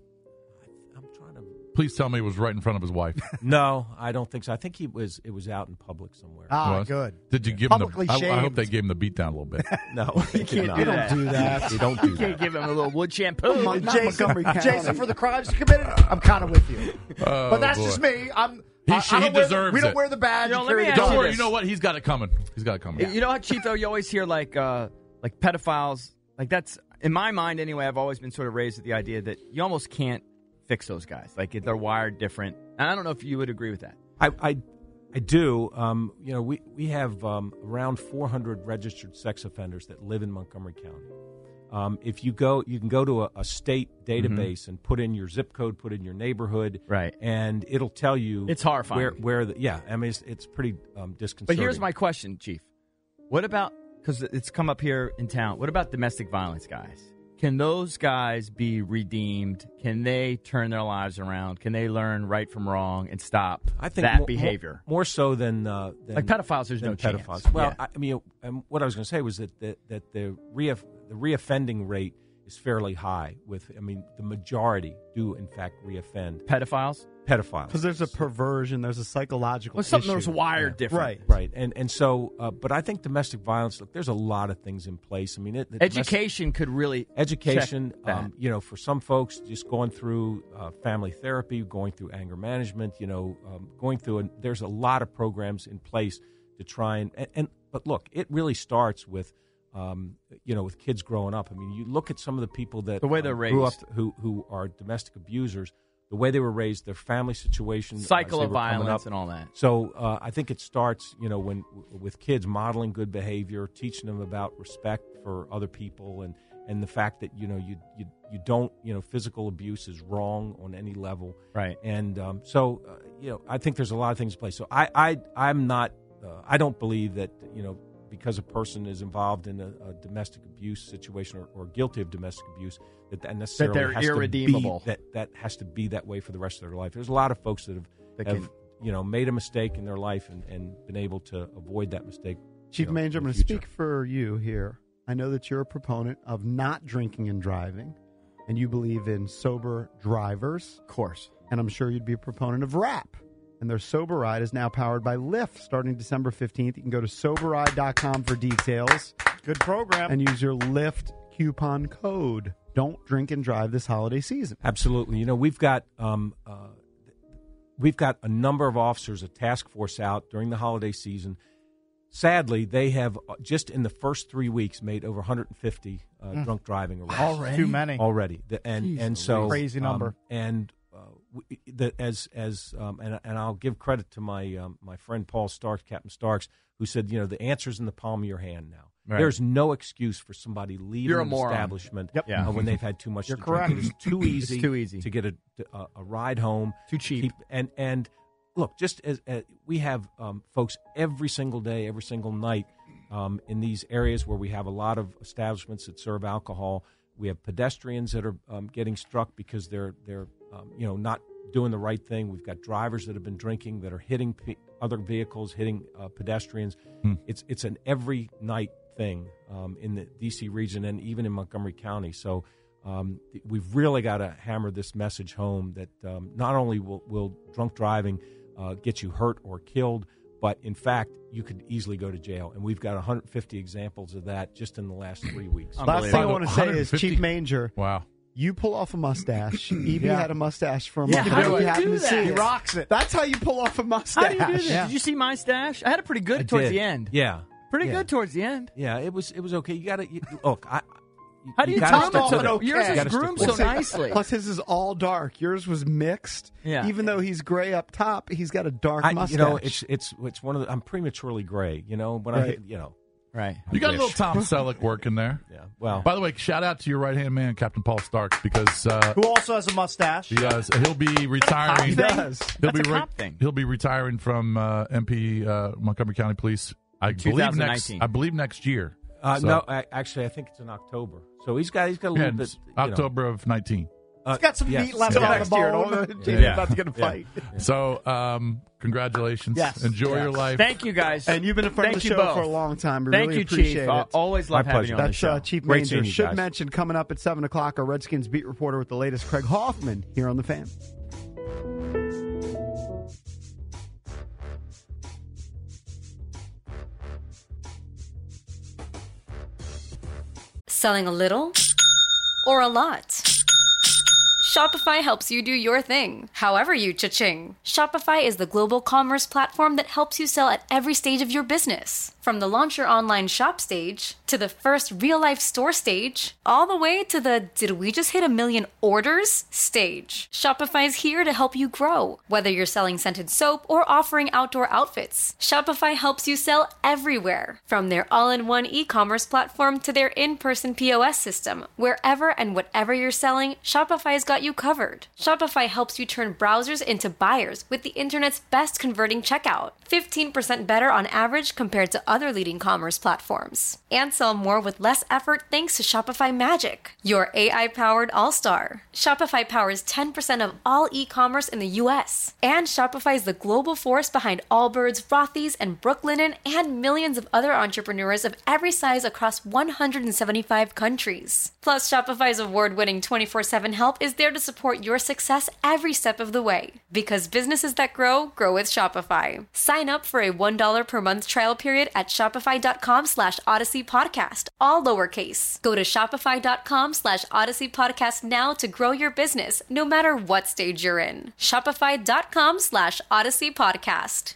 I'm trying to. Please tell me it was right in front of his wife. No, I don't think so. I think he was. It was out in public somewhere. Ah, Was? good. Did you give Publicly him the? I, I hope shamed. they gave him the beat down a little bit. No, you can't do that. do that. You don't do Can't that. give him a little wood shampoo. Mon- Not Jason, Montgomery County. Jason, for the crimes you committed, I'm kind of with you. Oh, but that's boy. just me. I'm. He I, should- I he don't wear the- deserves We don't it. wear the badge. You know, and let me carry the ask Don't you worry. gun. You know what? He's got it coming. He's got it coming. You know how, Chief, though, you always hear like uh, like pedophiles. Like that's in my mind anyway. I've always been sort of raised with the idea that you almost can't fix those guys. Like they're wired different. And I don't know if you would agree with that. I, I, I do. Um, you know, we we have um, around four hundred registered sex offenders that live in Montgomery County. Um, if you go, you can go to a, a state database Mm-hmm. and put in your zip code, put in your neighborhood, Right. and it'll tell you. It's horrifying. Where, where the yeah, I mean, it's, it's pretty um, But disconcerting. here's my question, Chief. What about, because it's come up here in town, what about domestic violence guys? Can those guys be redeemed? Can they turn their lives around? Can they learn right from wrong and stop I think that more, behavior? more, more so than, uh, than Like pedophiles, there's than no pedophiles. chance. Well, Yeah. I, I mean, um, what I was going to say was that that, that the re the reoffending rate is fairly high. With I mean, the majority do in fact reoffend Pedophiles? pedophiles Because there's a perversion, there's a psychological Well, something issue. that's wired Yeah. different. Right. Right, and and so, uh, but I think domestic violence. Look, there's a lot of things in place. I mean, it, the domestic- Education could really education. check that. Um, you know, for some folks, just going through uh, family therapy, going through anger management. You know, um, going through. And there's a lot of programs in place to try and, and and. But look, it really starts with. Um, you know, with kids growing up. I mean, you look at some of the people that The way they're um, grew up raised. who who are domestic abusers. The way they were raised, their family situation, cycle as they of were coming violence up. and all that. So uh, I think it starts, you know, when with kids modeling good behavior, teaching them about respect for other people, and, and the fact that you know you you you don't you know physical abuse is wrong on any level, Right. And um, so uh, you know I think there's a lot of things in place. So I I I'm not uh, I don't believe that you know because a person is involved in a, a domestic abuse situation or, or guilty of domestic abuse that that necessarily they're has irredeemable. To be, that that has to be that way for the rest of their life. There's a lot of folks that have That have can- you know made a mistake in their life and, and been able to avoid that mistake. Chief you know, Manager, in I'm the going to future. speak for you here. I know that you're a proponent of not drinking and driving. and you believe in sober drivers. Of course. And I'm sure you'd be a proponent of RAP. And their Sober Ride is now powered by Lyft starting December fifteenth. You can go to sober ride dot com for details. Good program. And use your Lyft coupon code. Don't drink and drive this holiday season. Absolutely. You know, we've got um, uh, we've got a number of officers, a task force out during the holiday season. Sadly, they have uh, just in the first three weeks made over one hundred fifty uh, mm. drunk driving arrests. Already? Too many. Already. The, and Jeez, and so crazy number. Um, and uh, we, the, as as um, and and I'll give credit to my um, my friend Paul Starks, Captain Starks, who said, you know, the answer's in the palm of your hand now. Right. There's no excuse for somebody leaving an establishment yep. yeah. uh, when they've had too much. You're to correct. Drink. It is too easy. It's too easy to get a a, a ride home. Too cheap. Keep, and and look, just as uh, we have um, folks every single day, every single night um, in these areas where we have a lot of establishments that serve alcohol. We have pedestrians that are um, getting struck because they're they're um, you know not doing the right thing. We've got drivers that have been drinking that are hitting pe- other vehicles, hitting uh, pedestrians. Hmm. It's it's an every night thing um, in the D C region and even in Montgomery County. So um, th- we've really got to hammer this message home that um, not only will, will drunk driving uh, get you hurt or killed, but in fact, you could easily go to jail. And we've got one hundred fifty examples of that just in the last three weeks. Last thing I want to say is, Chief Manger, wow. you pull off a mustache. Evie Yeah. had a mustache for a Yeah, month. how ago. do you You happened do to that? see He it. rocks it. That's how you pull off a mustache. How do you do this? Yeah. Did you see my stash? I had it pretty good I towards did. the end. Yeah. Pretty Yeah. good towards the end. Yeah, it was it was okay. You got to look. I, How do you gotta top stick it to so the- that yours you is gotta stick groomed to so it. nicely? Plus, his is all dark. Yours was mixed. Yeah. Even though he's gray up top, he's got a dark I, mustache. you know, it's it's it's one of the, I'm prematurely gray. You know, but Right. I you know. Right. You got a wish. little Tom Selleck working there. Yeah. Well, By the way, shout out to your right hand man, Captain Paul Starks, because uh, Who also has a mustache. he does, he'll be retiring. He does. He'll That's be a re- cop thing. He'll be retiring from uh, M P uh, Montgomery County Police. I believe next. twenty nineteen. I believe next year. uh, So- no, I, actually, I think it's in October. So he's got he's got a little Yeah, bit. it's you know, October of nineteen. uh, He's got some yes. meat left Till on next the year, bone. don't- Jamie's Yeah. about to get a Yeah. fight. So, um, congratulations. Yes. Enjoy Yes. your life. Thank you, guys. And you've been a friend Thank of the you show both. for a long time. We Thank really you, appreciate Chief. it. I always love My having pleasure. you on the That's show. uh, Chief Great Manger. seeing you Should guys. mention coming up at seven o'clock, our Redskins beat reporter with the latest, Craig Hoffman, here on The Fan. Selling a little or a lot? Shopify helps you do your thing, however you cha-ching. Shopify is the global commerce platform that helps you sell at every stage of your business. From the launch your online shop stage, to the first real-life store stage, all the way to the did we just hit a million orders stage. Shopify's here to help you grow. Whether you're selling scented soap or offering outdoor outfits, Shopify helps you sell everywhere. From their all-in-one e-commerce platform to their in-person P O S system, wherever and whatever you're selling, Shopify's got you covered. Shopify helps you turn browsers into buyers with the internet's best converting checkout. fifteen percent better on average compared to other leading commerce platforms. And sell more with less effort thanks to Shopify Magic, your A I-powered all-star. Shopify powers ten percent of all e-commerce in the U S. And Shopify is the global force behind Allbirds, Rothy's, and Brooklinen, and millions of other entrepreneurs of every size across one hundred seventy-five countries. Plus, Shopify's award-winning twenty-four seven help is there to support your success every step of the way. Because businesses that grow, grow with Shopify. Sign up for a one dollar per month trial period at shopify.com slash Odyssey Podcast, all lowercase. Go to shopify.com slash Odyssey Podcast now to grow your business, no matter what stage you're in. Shopify.com slash Odyssey Podcast.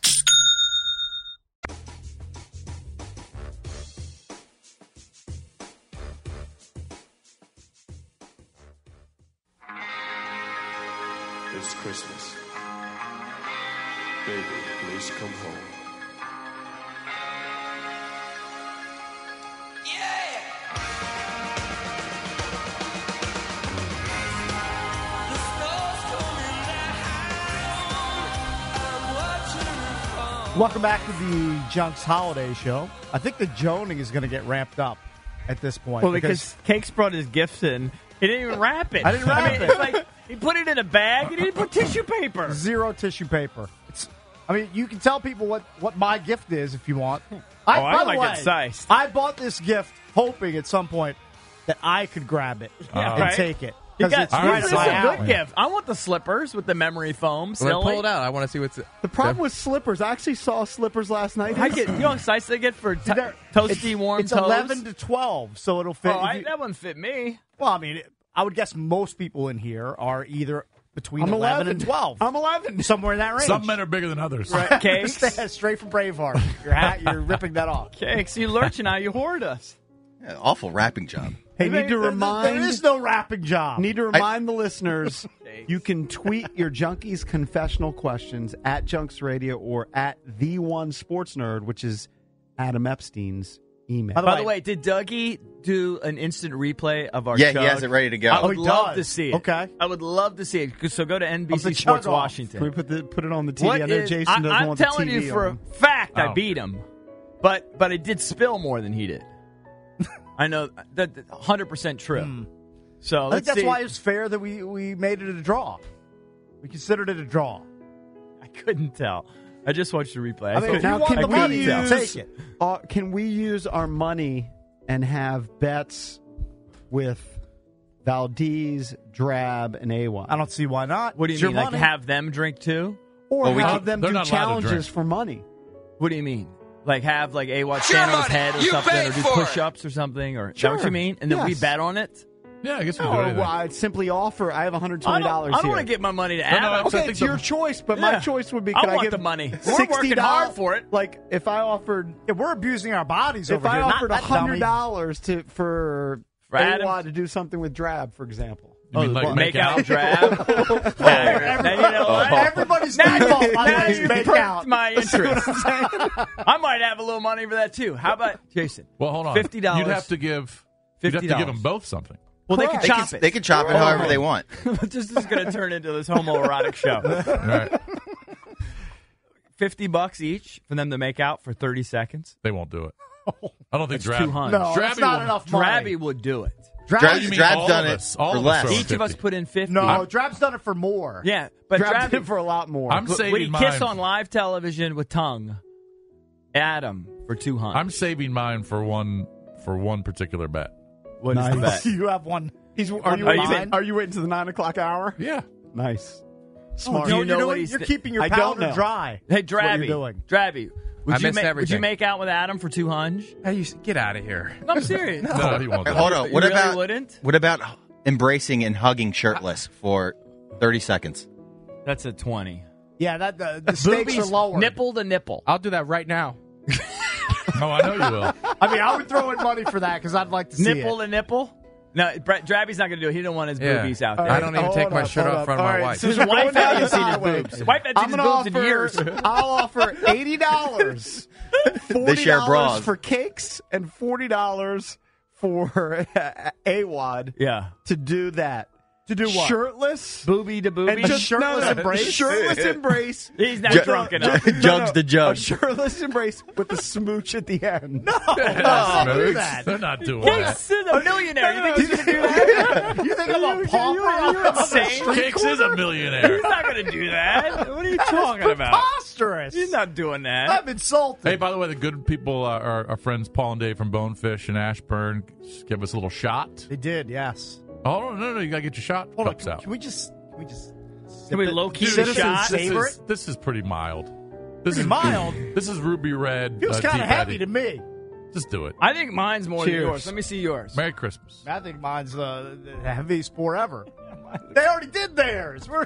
It's Christmas. Baby, please come home. Welcome back to the Junks Holiday Show. I think the joning is going to get ramped up at this point. Well, because Cakes brought his gifts in. He didn't even wrap it. I didn't wrap I mean, it. It's like he put it in a bag and he didn't put tissue paper. Zero tissue paper. It's. I mean, you can tell people what, what my gift is if you want. I, Oh, I by the like way, it sized. I bought this gift hoping at some point that I could grab it Yeah, and right. take it. You got it's right this is up my a good alley. gift. I want the slippers with the memory foam. Well, then Silly. pull it out. I want to see what's. The problem with slippers, I actually saw slippers last night. I get, you know how excited they get for t- They're- toasty it's, warm It's toes? eleven to twelve, so it'll fit. Oh, if I, you- that wouldn't fit me. well, I mean, I would guess most people in here are either between I'm eleven, eleven and twelve. I'm eleven. Somewhere in that range. Some men are bigger than others. Right, Cakes? Straight from Braveheart. Your hat, you're ripping that off. Cakes, you lurching out. You hoard us. Yeah, awful wrapping job. Hey, need to There- remind There is no wrapping job. need to remind the listeners you can tweet your Junkies confessional questions at Junks Radio or at the One Sports Nerd, which is Adam Epstein's email. By the By way- the way, did Dougie do an instant replay of our Yeah, he chug? has it ready to go. I Oh, would he love does. to see it. Okay. I would love to see it. So go to N B Of C the Sports chug-off. Washington. Can we put the put it on the T V? What I know is- Jason I, doesn't I'm want the telling T V you for on. a fact I Oh. beat him, but but I did spill more than he did. I know that that- one hundred percent true. So I think let's that's see. why it's fair that we, we made it a draw. We considered it a draw. I couldn't tell. I just watched the replay. I I mean, if couldn't- you want I the couldn't money, tell. take it. Uh, can we use our money and have bets with Valdez, Drab, and A Y? I don't see why not. What do you It's mean? your Like money. have them drink too? Or Well, we have can't- them they're do not allowed to challenges drink. for money. What do you mean? Like have like A Watt stand on his head or something, or do push-ups or something, or is that what Sure. you mean? And then we Yes. bet on it. Yeah, I guess we No, can do anything. well, I'd simply offer. I have one hundred I twenty don't, dollars I don't here. want to give my money to No, no, Adam. I Okay, think it's the- your choice, but my Yeah. choice would be: I can I, want give the money. We're sixty working hard for it. Like if I offered, Yeah, we're abusing our bodies if over I here. offered not a that hundred dummy. dollars to for, For A Adam? Y to do something with Drab, for example. You mean like What, make, make out, out? drab. Now, now, you know what? Everybody's Now, default now money is you make perked out. my interest. I might have a little money for that too. How about Jason? Well, hold on. Fifty dollars. You'd have to give. You'd have to give fifty them dollars. both something. Well, they Correct. can They chop can, it. they can chop it however they want. this is going to turn into this homoerotic show. All right. Fifty bucks each for them to make out for thirty seconds. They won't do it. I don't think That's Drab. two hundred. No, Drabby that's not will- enough money. Drabby would do it. Drab- you mean Drab's all done of it us? All for of us less. are Each of us fifty. put in fifty. No, Drab's done it for more. Yeah, but Drab Drab, did for a lot more. I'm would saving he mine. kiss on live television with tongue? Adam for two hundred. I'm saving mine for one for one particular bet. What is the Nice. bet? You have one. He's, are, Are you you waiting, mine? are you waiting to the nine o'clock hour? Yeah. Nice. Oh, Smart. do you you're know doing- what he's You're th- keeping your I don't powder know. dry. Hey, That's what Drabby. you're doing. Drabby. Would I you missed make, Would everything. you make out with Adam for two hundred? Hey, you, get out of here. I'm serious. No, he won't. Hey, do hold it. on. You What really about wouldn't? what about embracing and hugging shirtless for thirty seconds? That's a twenty. Yeah, that the, the stakes are lower. Nipple to nipple. I'll do that right now. No, I know you will. I mean, I would throw in money for that because I'd like to see Nipple it. to nipple? No, Brett, Drabby's not going to do it. He don't want his Yeah. boobies out there. I don't even Hold take my up, shirt hold off in up. front of All my right, wife. since His we're wife going down hasn't this seen his highway, boobs. His wife hasn't I'm seen his gonna boobs in offer, years. I'll offer eighty dollars, forty share dollars bras. for cakes, and forty dollars for A W O D Yeah. to do that. To do what? Shirtless. Booby to booby? And just shirtless no, no, embrace? Shirtless embrace. He's not Ju- drunk enough. ju- Jugs to jugs. A shirtless embrace with the smooch at the end. No, Let's do that. They're not doing Cakes that. is a millionaire. You think he's going to do that? You think I'm a pauper? You're insane. Cakes is a millionaire. He's not going to do that. What are you That is talking about? preposterous. He's not doing that. I'm insulted. Hey, by the way, the good people, uh, our, our friends Paul and Dave from Bonefish and Ashburn, give us a little shot. They did, yes. Oh, no, no, no. You got to get your shot Hold on. cups Can, out. can we just? Can we just? Can we low-key Dude, the citizens shot? This savor is, it? this is pretty mild. This Pretty is mild? This is ruby red. Feels uh, kind deep of heavy Eddy. to me. Just do it. I think mine's more Cheers. than yours. Let me see yours. Merry Christmas. I think mine's uh, the heaviest forever. They already did theirs. We're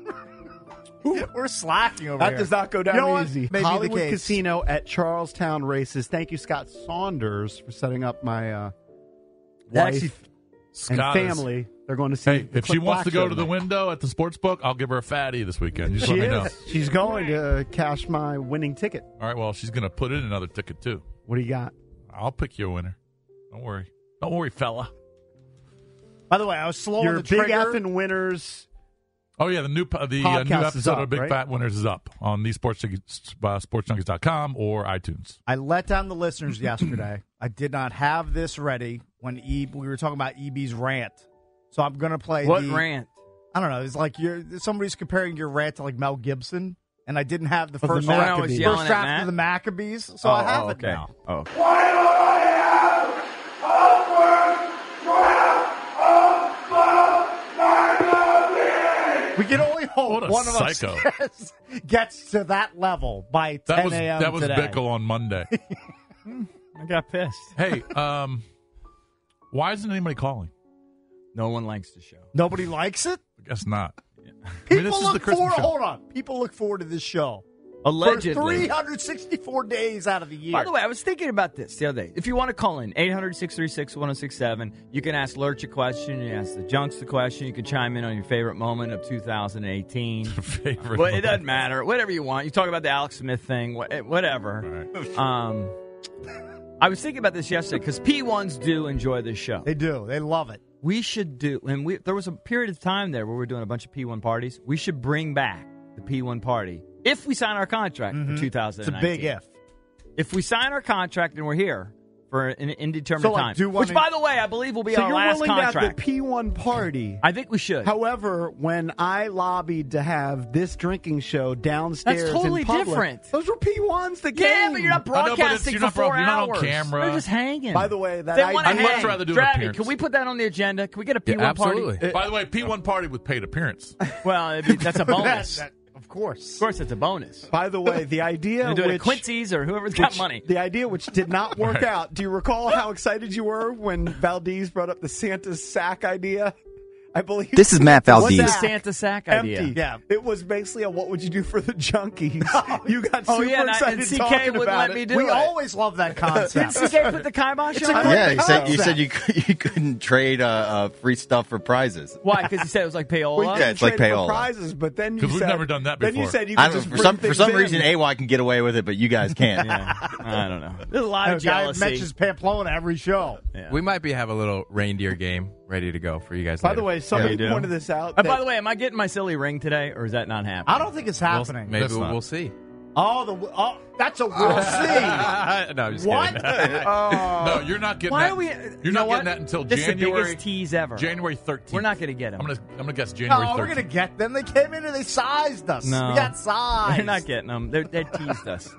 we're slacking over That here. does not go down You know what? easy. Maybe Hollywood the case. Casino at Charlestown Races. Thank you, Scott Saunders, for setting up my uh, wife Actually, and Scott is- family. They're going to see. Hey, the if she Cliff wants to Black go show to the tonight. window at the sports book, I'll give her a fatty this weekend. You just She let me know. is. She's going to cash my winning ticket. All right, well, she's going to put in another ticket, too. What do you got? I'll pick you a winner. Don't worry. Don't worry, fella. By the way, I was slow Your on the big trigger. effing winners. Oh, yeah, the new the uh, new Podcast is episode up, of Big right? Fat Winners is up on the sports uh, sports junkies dot com or iTunes. I let down the listeners yesterday. I did not have this ready when E. We were talking about E B's rant, so I'm going to play What the, rant? I don't know. It's like you're somebody's comparing your rant to like Mel Gibson, and I didn't have the Of the first Maccabees. draft, When I was first yelling at draft Matt? of the Maccabees, so oh, I have oh, it okay. now. Oh. We can only hope What a one of us psycho. gets, gets to that level by That ten was a.m. that was today. Bickle on Monday. I got pissed. Hey, um, why isn't anybody calling? No one likes the show. Nobody likes it? I guess not. People I mean, this is look the Christmas forward. show. Hold on. People look forward to this show. Allegedly. For three hundred sixty-four days out of the year. By the way, I was thinking about this the other day. If you want to call in, eight hundred, six three six, one oh six seven, you can ask Lurch a question. You can ask the Junks the question. You can chime in on your favorite moment of two thousand eighteen. Favorite But it moment. doesn't matter. Whatever you want. You talk about the Alex Smith thing, wha- whatever. Right. Um, I was thinking about this yesterday because P ones do enjoy this show. They do. They love it. We should do, and we there was a period of time there where we were doing a bunch of P one parties. We should bring back the P one party if we sign our contract Mhm. for two thousand It's a nineteen. big if. If we sign our contract and we're here for an indeterminate So, like, time, do one which, in- by the way, I believe will be so our you're last willing to have contract. the P one party. I think we should. However, when I lobbied to have this drinking show downstairs, That's totally in public, different. Those were P ones that Yeah, came. but you're not I know, but it's- broadcasting you're for not bro- four you're not on hours. camera. They're just hanging. By the way, that they I- want to I'd hang. much rather do an Drabby, appearance. can we put that on the agenda? Can we get a P one Yeah, party? absolutely. By the way, P one party with paid appearance. Well, it'd be, that's a bonus. That- that- of course. Of course, it's a bonus. By the way, the idea You do it at which Quincy's or whoever's got which- money. The idea which did not work Right. out. Do you recall how excited you were when Valdez brought up the Santa sack idea? I believe This is Matt What's Valdez. The that? Santa sack Empty. idea. Yeah. It was basically a what would you do for the junkies? You got Oh, super yeah, and I- excited and C K talking wouldn't about let it. me do we it. always love that concept. Didn't C K put the kibosh It's a on great it? Yeah, you said you concept. said you cou- you couldn't trade uh, uh, free stuff for prizes. Why? Because he said it was like payola? We Yeah, did it's like trade for payola. prizes, but then you 'Cause we've said, never done that Then you before. said you I could don't just know, for bring some for things some in. reason A Y can get away with it, but you guys can't. Yeah. I don't know. There's a lot A of guy jealousy. mentions Pamplona every show. Yeah. We might be have a little reindeer game ready to go for you guys. By later. the way, somebody Yeah, you do. pointed this out. Uh, by that- the way, am I getting my silly ring today, or is that not happening? I don't think it's We'll- happening. maybe That's we'll, not- we'll see. Oh, the oh, that's a we'll see. no, I'm just What? kidding. No, you're not getting Why that. are we? You're you not know what? getting that until This January. is the biggest tease ever. January thirteenth. We're not going to get them. I'm gonna. I'm gonna guess January No, thirteenth. we're gonna get them. They came in and they sized us. No. We got sized. They're not getting them. They're, they teased us.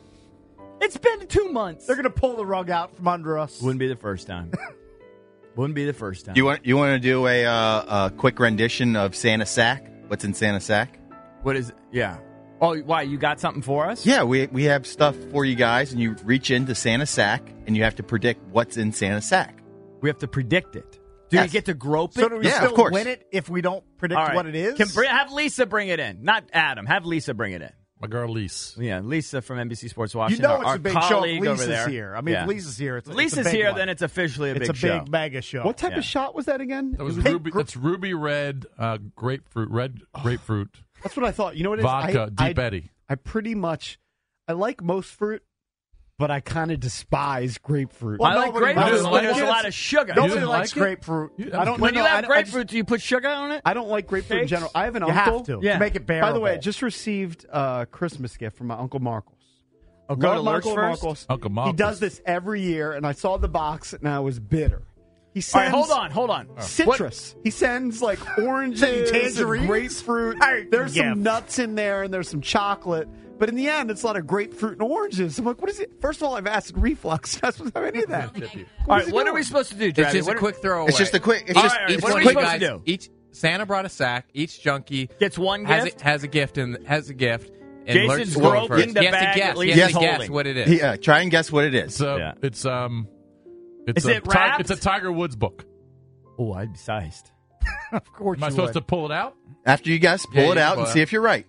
It's been two months. They're gonna pull the rug out from under us. Wouldn't be the first time. Wouldn't be the first time. You want you want to do a uh, a quick rendition of Santa Sack? What's in Santa Sack? What is? Yeah. Oh, why? You got something for us? Yeah, we we have stuff for you guys, and you reach into Santa Sack, and you have to predict what's in Santa Sack. We have to predict it. Do Yes. you get to grope it? So do we Yeah, still of course. win it if we don't predict All right. what it is? Can bring, have Lisa bring it in, not Adam. Have Lisa bring it in. My girl Lise. Yeah, Lisa from N B C Sports you Washington. know our, it's our a big show. colleague If Lisa's over there. here. I mean, Yeah. if Lisa's here. It's, If it's a Lisa's big here, one. then it's officially a it's big a show. big mega show. What type Yeah. of shot was that again? That was Pink ruby. gr- It's ruby red uh, grapefruit. Red grapefruit. That's what I thought. You know what it is? Vodka. I, Deep I, Eddy. I pretty much, I like most fruit, but I kind of despise grapefruit. Well, I like nobody grapefruit, likes but it. there's a lot of sugar. You Nobody didn't likes like it? grapefruit. You- I don't. When no, you no, have I- I grapefruit, just- do you put sugar on it? I don't like grapefruit in Cakes? general. I have an you uncle. have to Yeah. to make it bearable. By the way, I just received a Christmas gift from my Uncle Marcos. Oh, go Love to my Lurch Uncle first? Marcos. Uncle He Marcos. does this every year, and I saw the box, and I was bitter. He All sends right, hold on, hold on. citrus. He sends like oranges, Tangerines? and grapefruit. Hey, There's yeah. some nuts in there, and there's some chocolate. But in the end, it's a lot of grapefruit and oranges. I'm like, what is it? First of all, I have acid reflux. That's what I need that. All is right, he what are doing? we supposed to do, It's Travis? just What a are- quick throwaway. It's just a quick. It's All just right, all right, each what are we quick. supposed to guys, do? Each Santa brought a sack. Each junkie Gets one has gift? a, has a gift and has a gift. And Jason's Lurch is going groping first. the He has bag to that guess. He Lisa's has to guess holding. what it is. Yeah, try and guess what it is. It's uh, Yeah. it's um, it's Is a it ti- wrapped? it's a Tiger Woods book. Oh, I'd be sized. of course, Am I you supposed would. to pull it out? After you guess, pull Yeah, it you out pull and it see out. if you're right.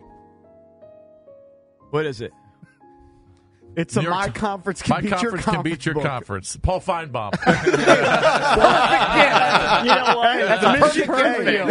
What is it? It's a New York my Ti- conference can My beat conference your can conference beat your book. conference. Paul Feinbaum. You know what? That's a perfect gift.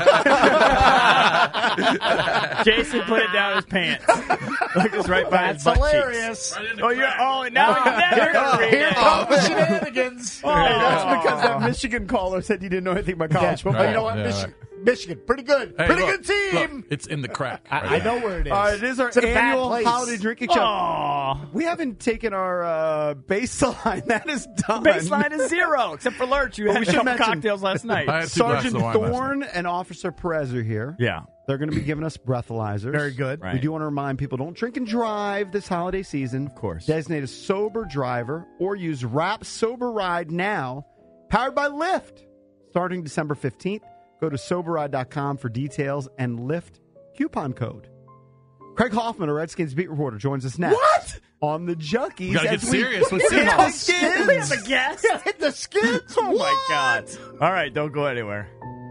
Jason put it down his pants. Look, it's right by That's his butt hilarious. cheeks. Oh, you're, oh, now you're never going to read Here it. come the shenanigans. Hey, that's because that Michigan caller said he didn't know anything about college Yeah. football. But you know what? Yeah, Michigan, Michigan, pretty good. Hey, pretty look, good team. look, it's in the crack. I, right I now. know where it is. All right, it is our It's in a bad annual place. holiday drinking show. Aw. We haven't taken our uh, baseline. That is done. Baseline is zero, except for Lurch. You But had we a should couple mention- cocktails last night. I had two glasses Sergeant of wine last Thorne and Officer Perez are here. Yeah. They're going to be giving us breathalyzers. Very good. Right. We do want to remind people, don't drink and drive this holiday season. Of course. Designate a sober driver or use Wrap Sober Ride now, powered by Lyft, starting December fifteenth. Go to sober ride dot com for details and Lyft coupon code. Craig Hoffman, a Redskins beat reporter, joins us next. What? On the Junkies. We gotta get as we serious with hit Seahawks. the skins. Do we have a guest? Yeah, hit the skins. Oh, my God. All right, don't go anywhere.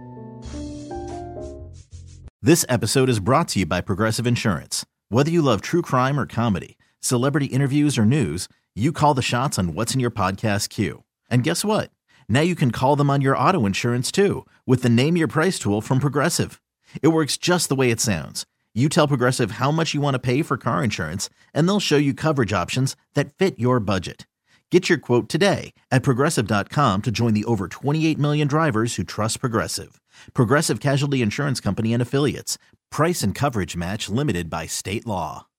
This episode is brought to you by Progressive Insurance. Whether you love true crime or comedy, celebrity interviews or news, you call the shots on what's in your podcast queue. And guess what? Now you can call them on your auto insurance too with the Name Your Price tool from Progressive. It works just the way it sounds. You tell Progressive how much you want to pay for car insurance, and they'll show you coverage options that fit your budget. Get your quote today at Progressive dot com to join the over twenty-eight million drivers who trust Progressive. Progressive Casualty Insurance Company and Affiliates. Price and coverage match limited by state law.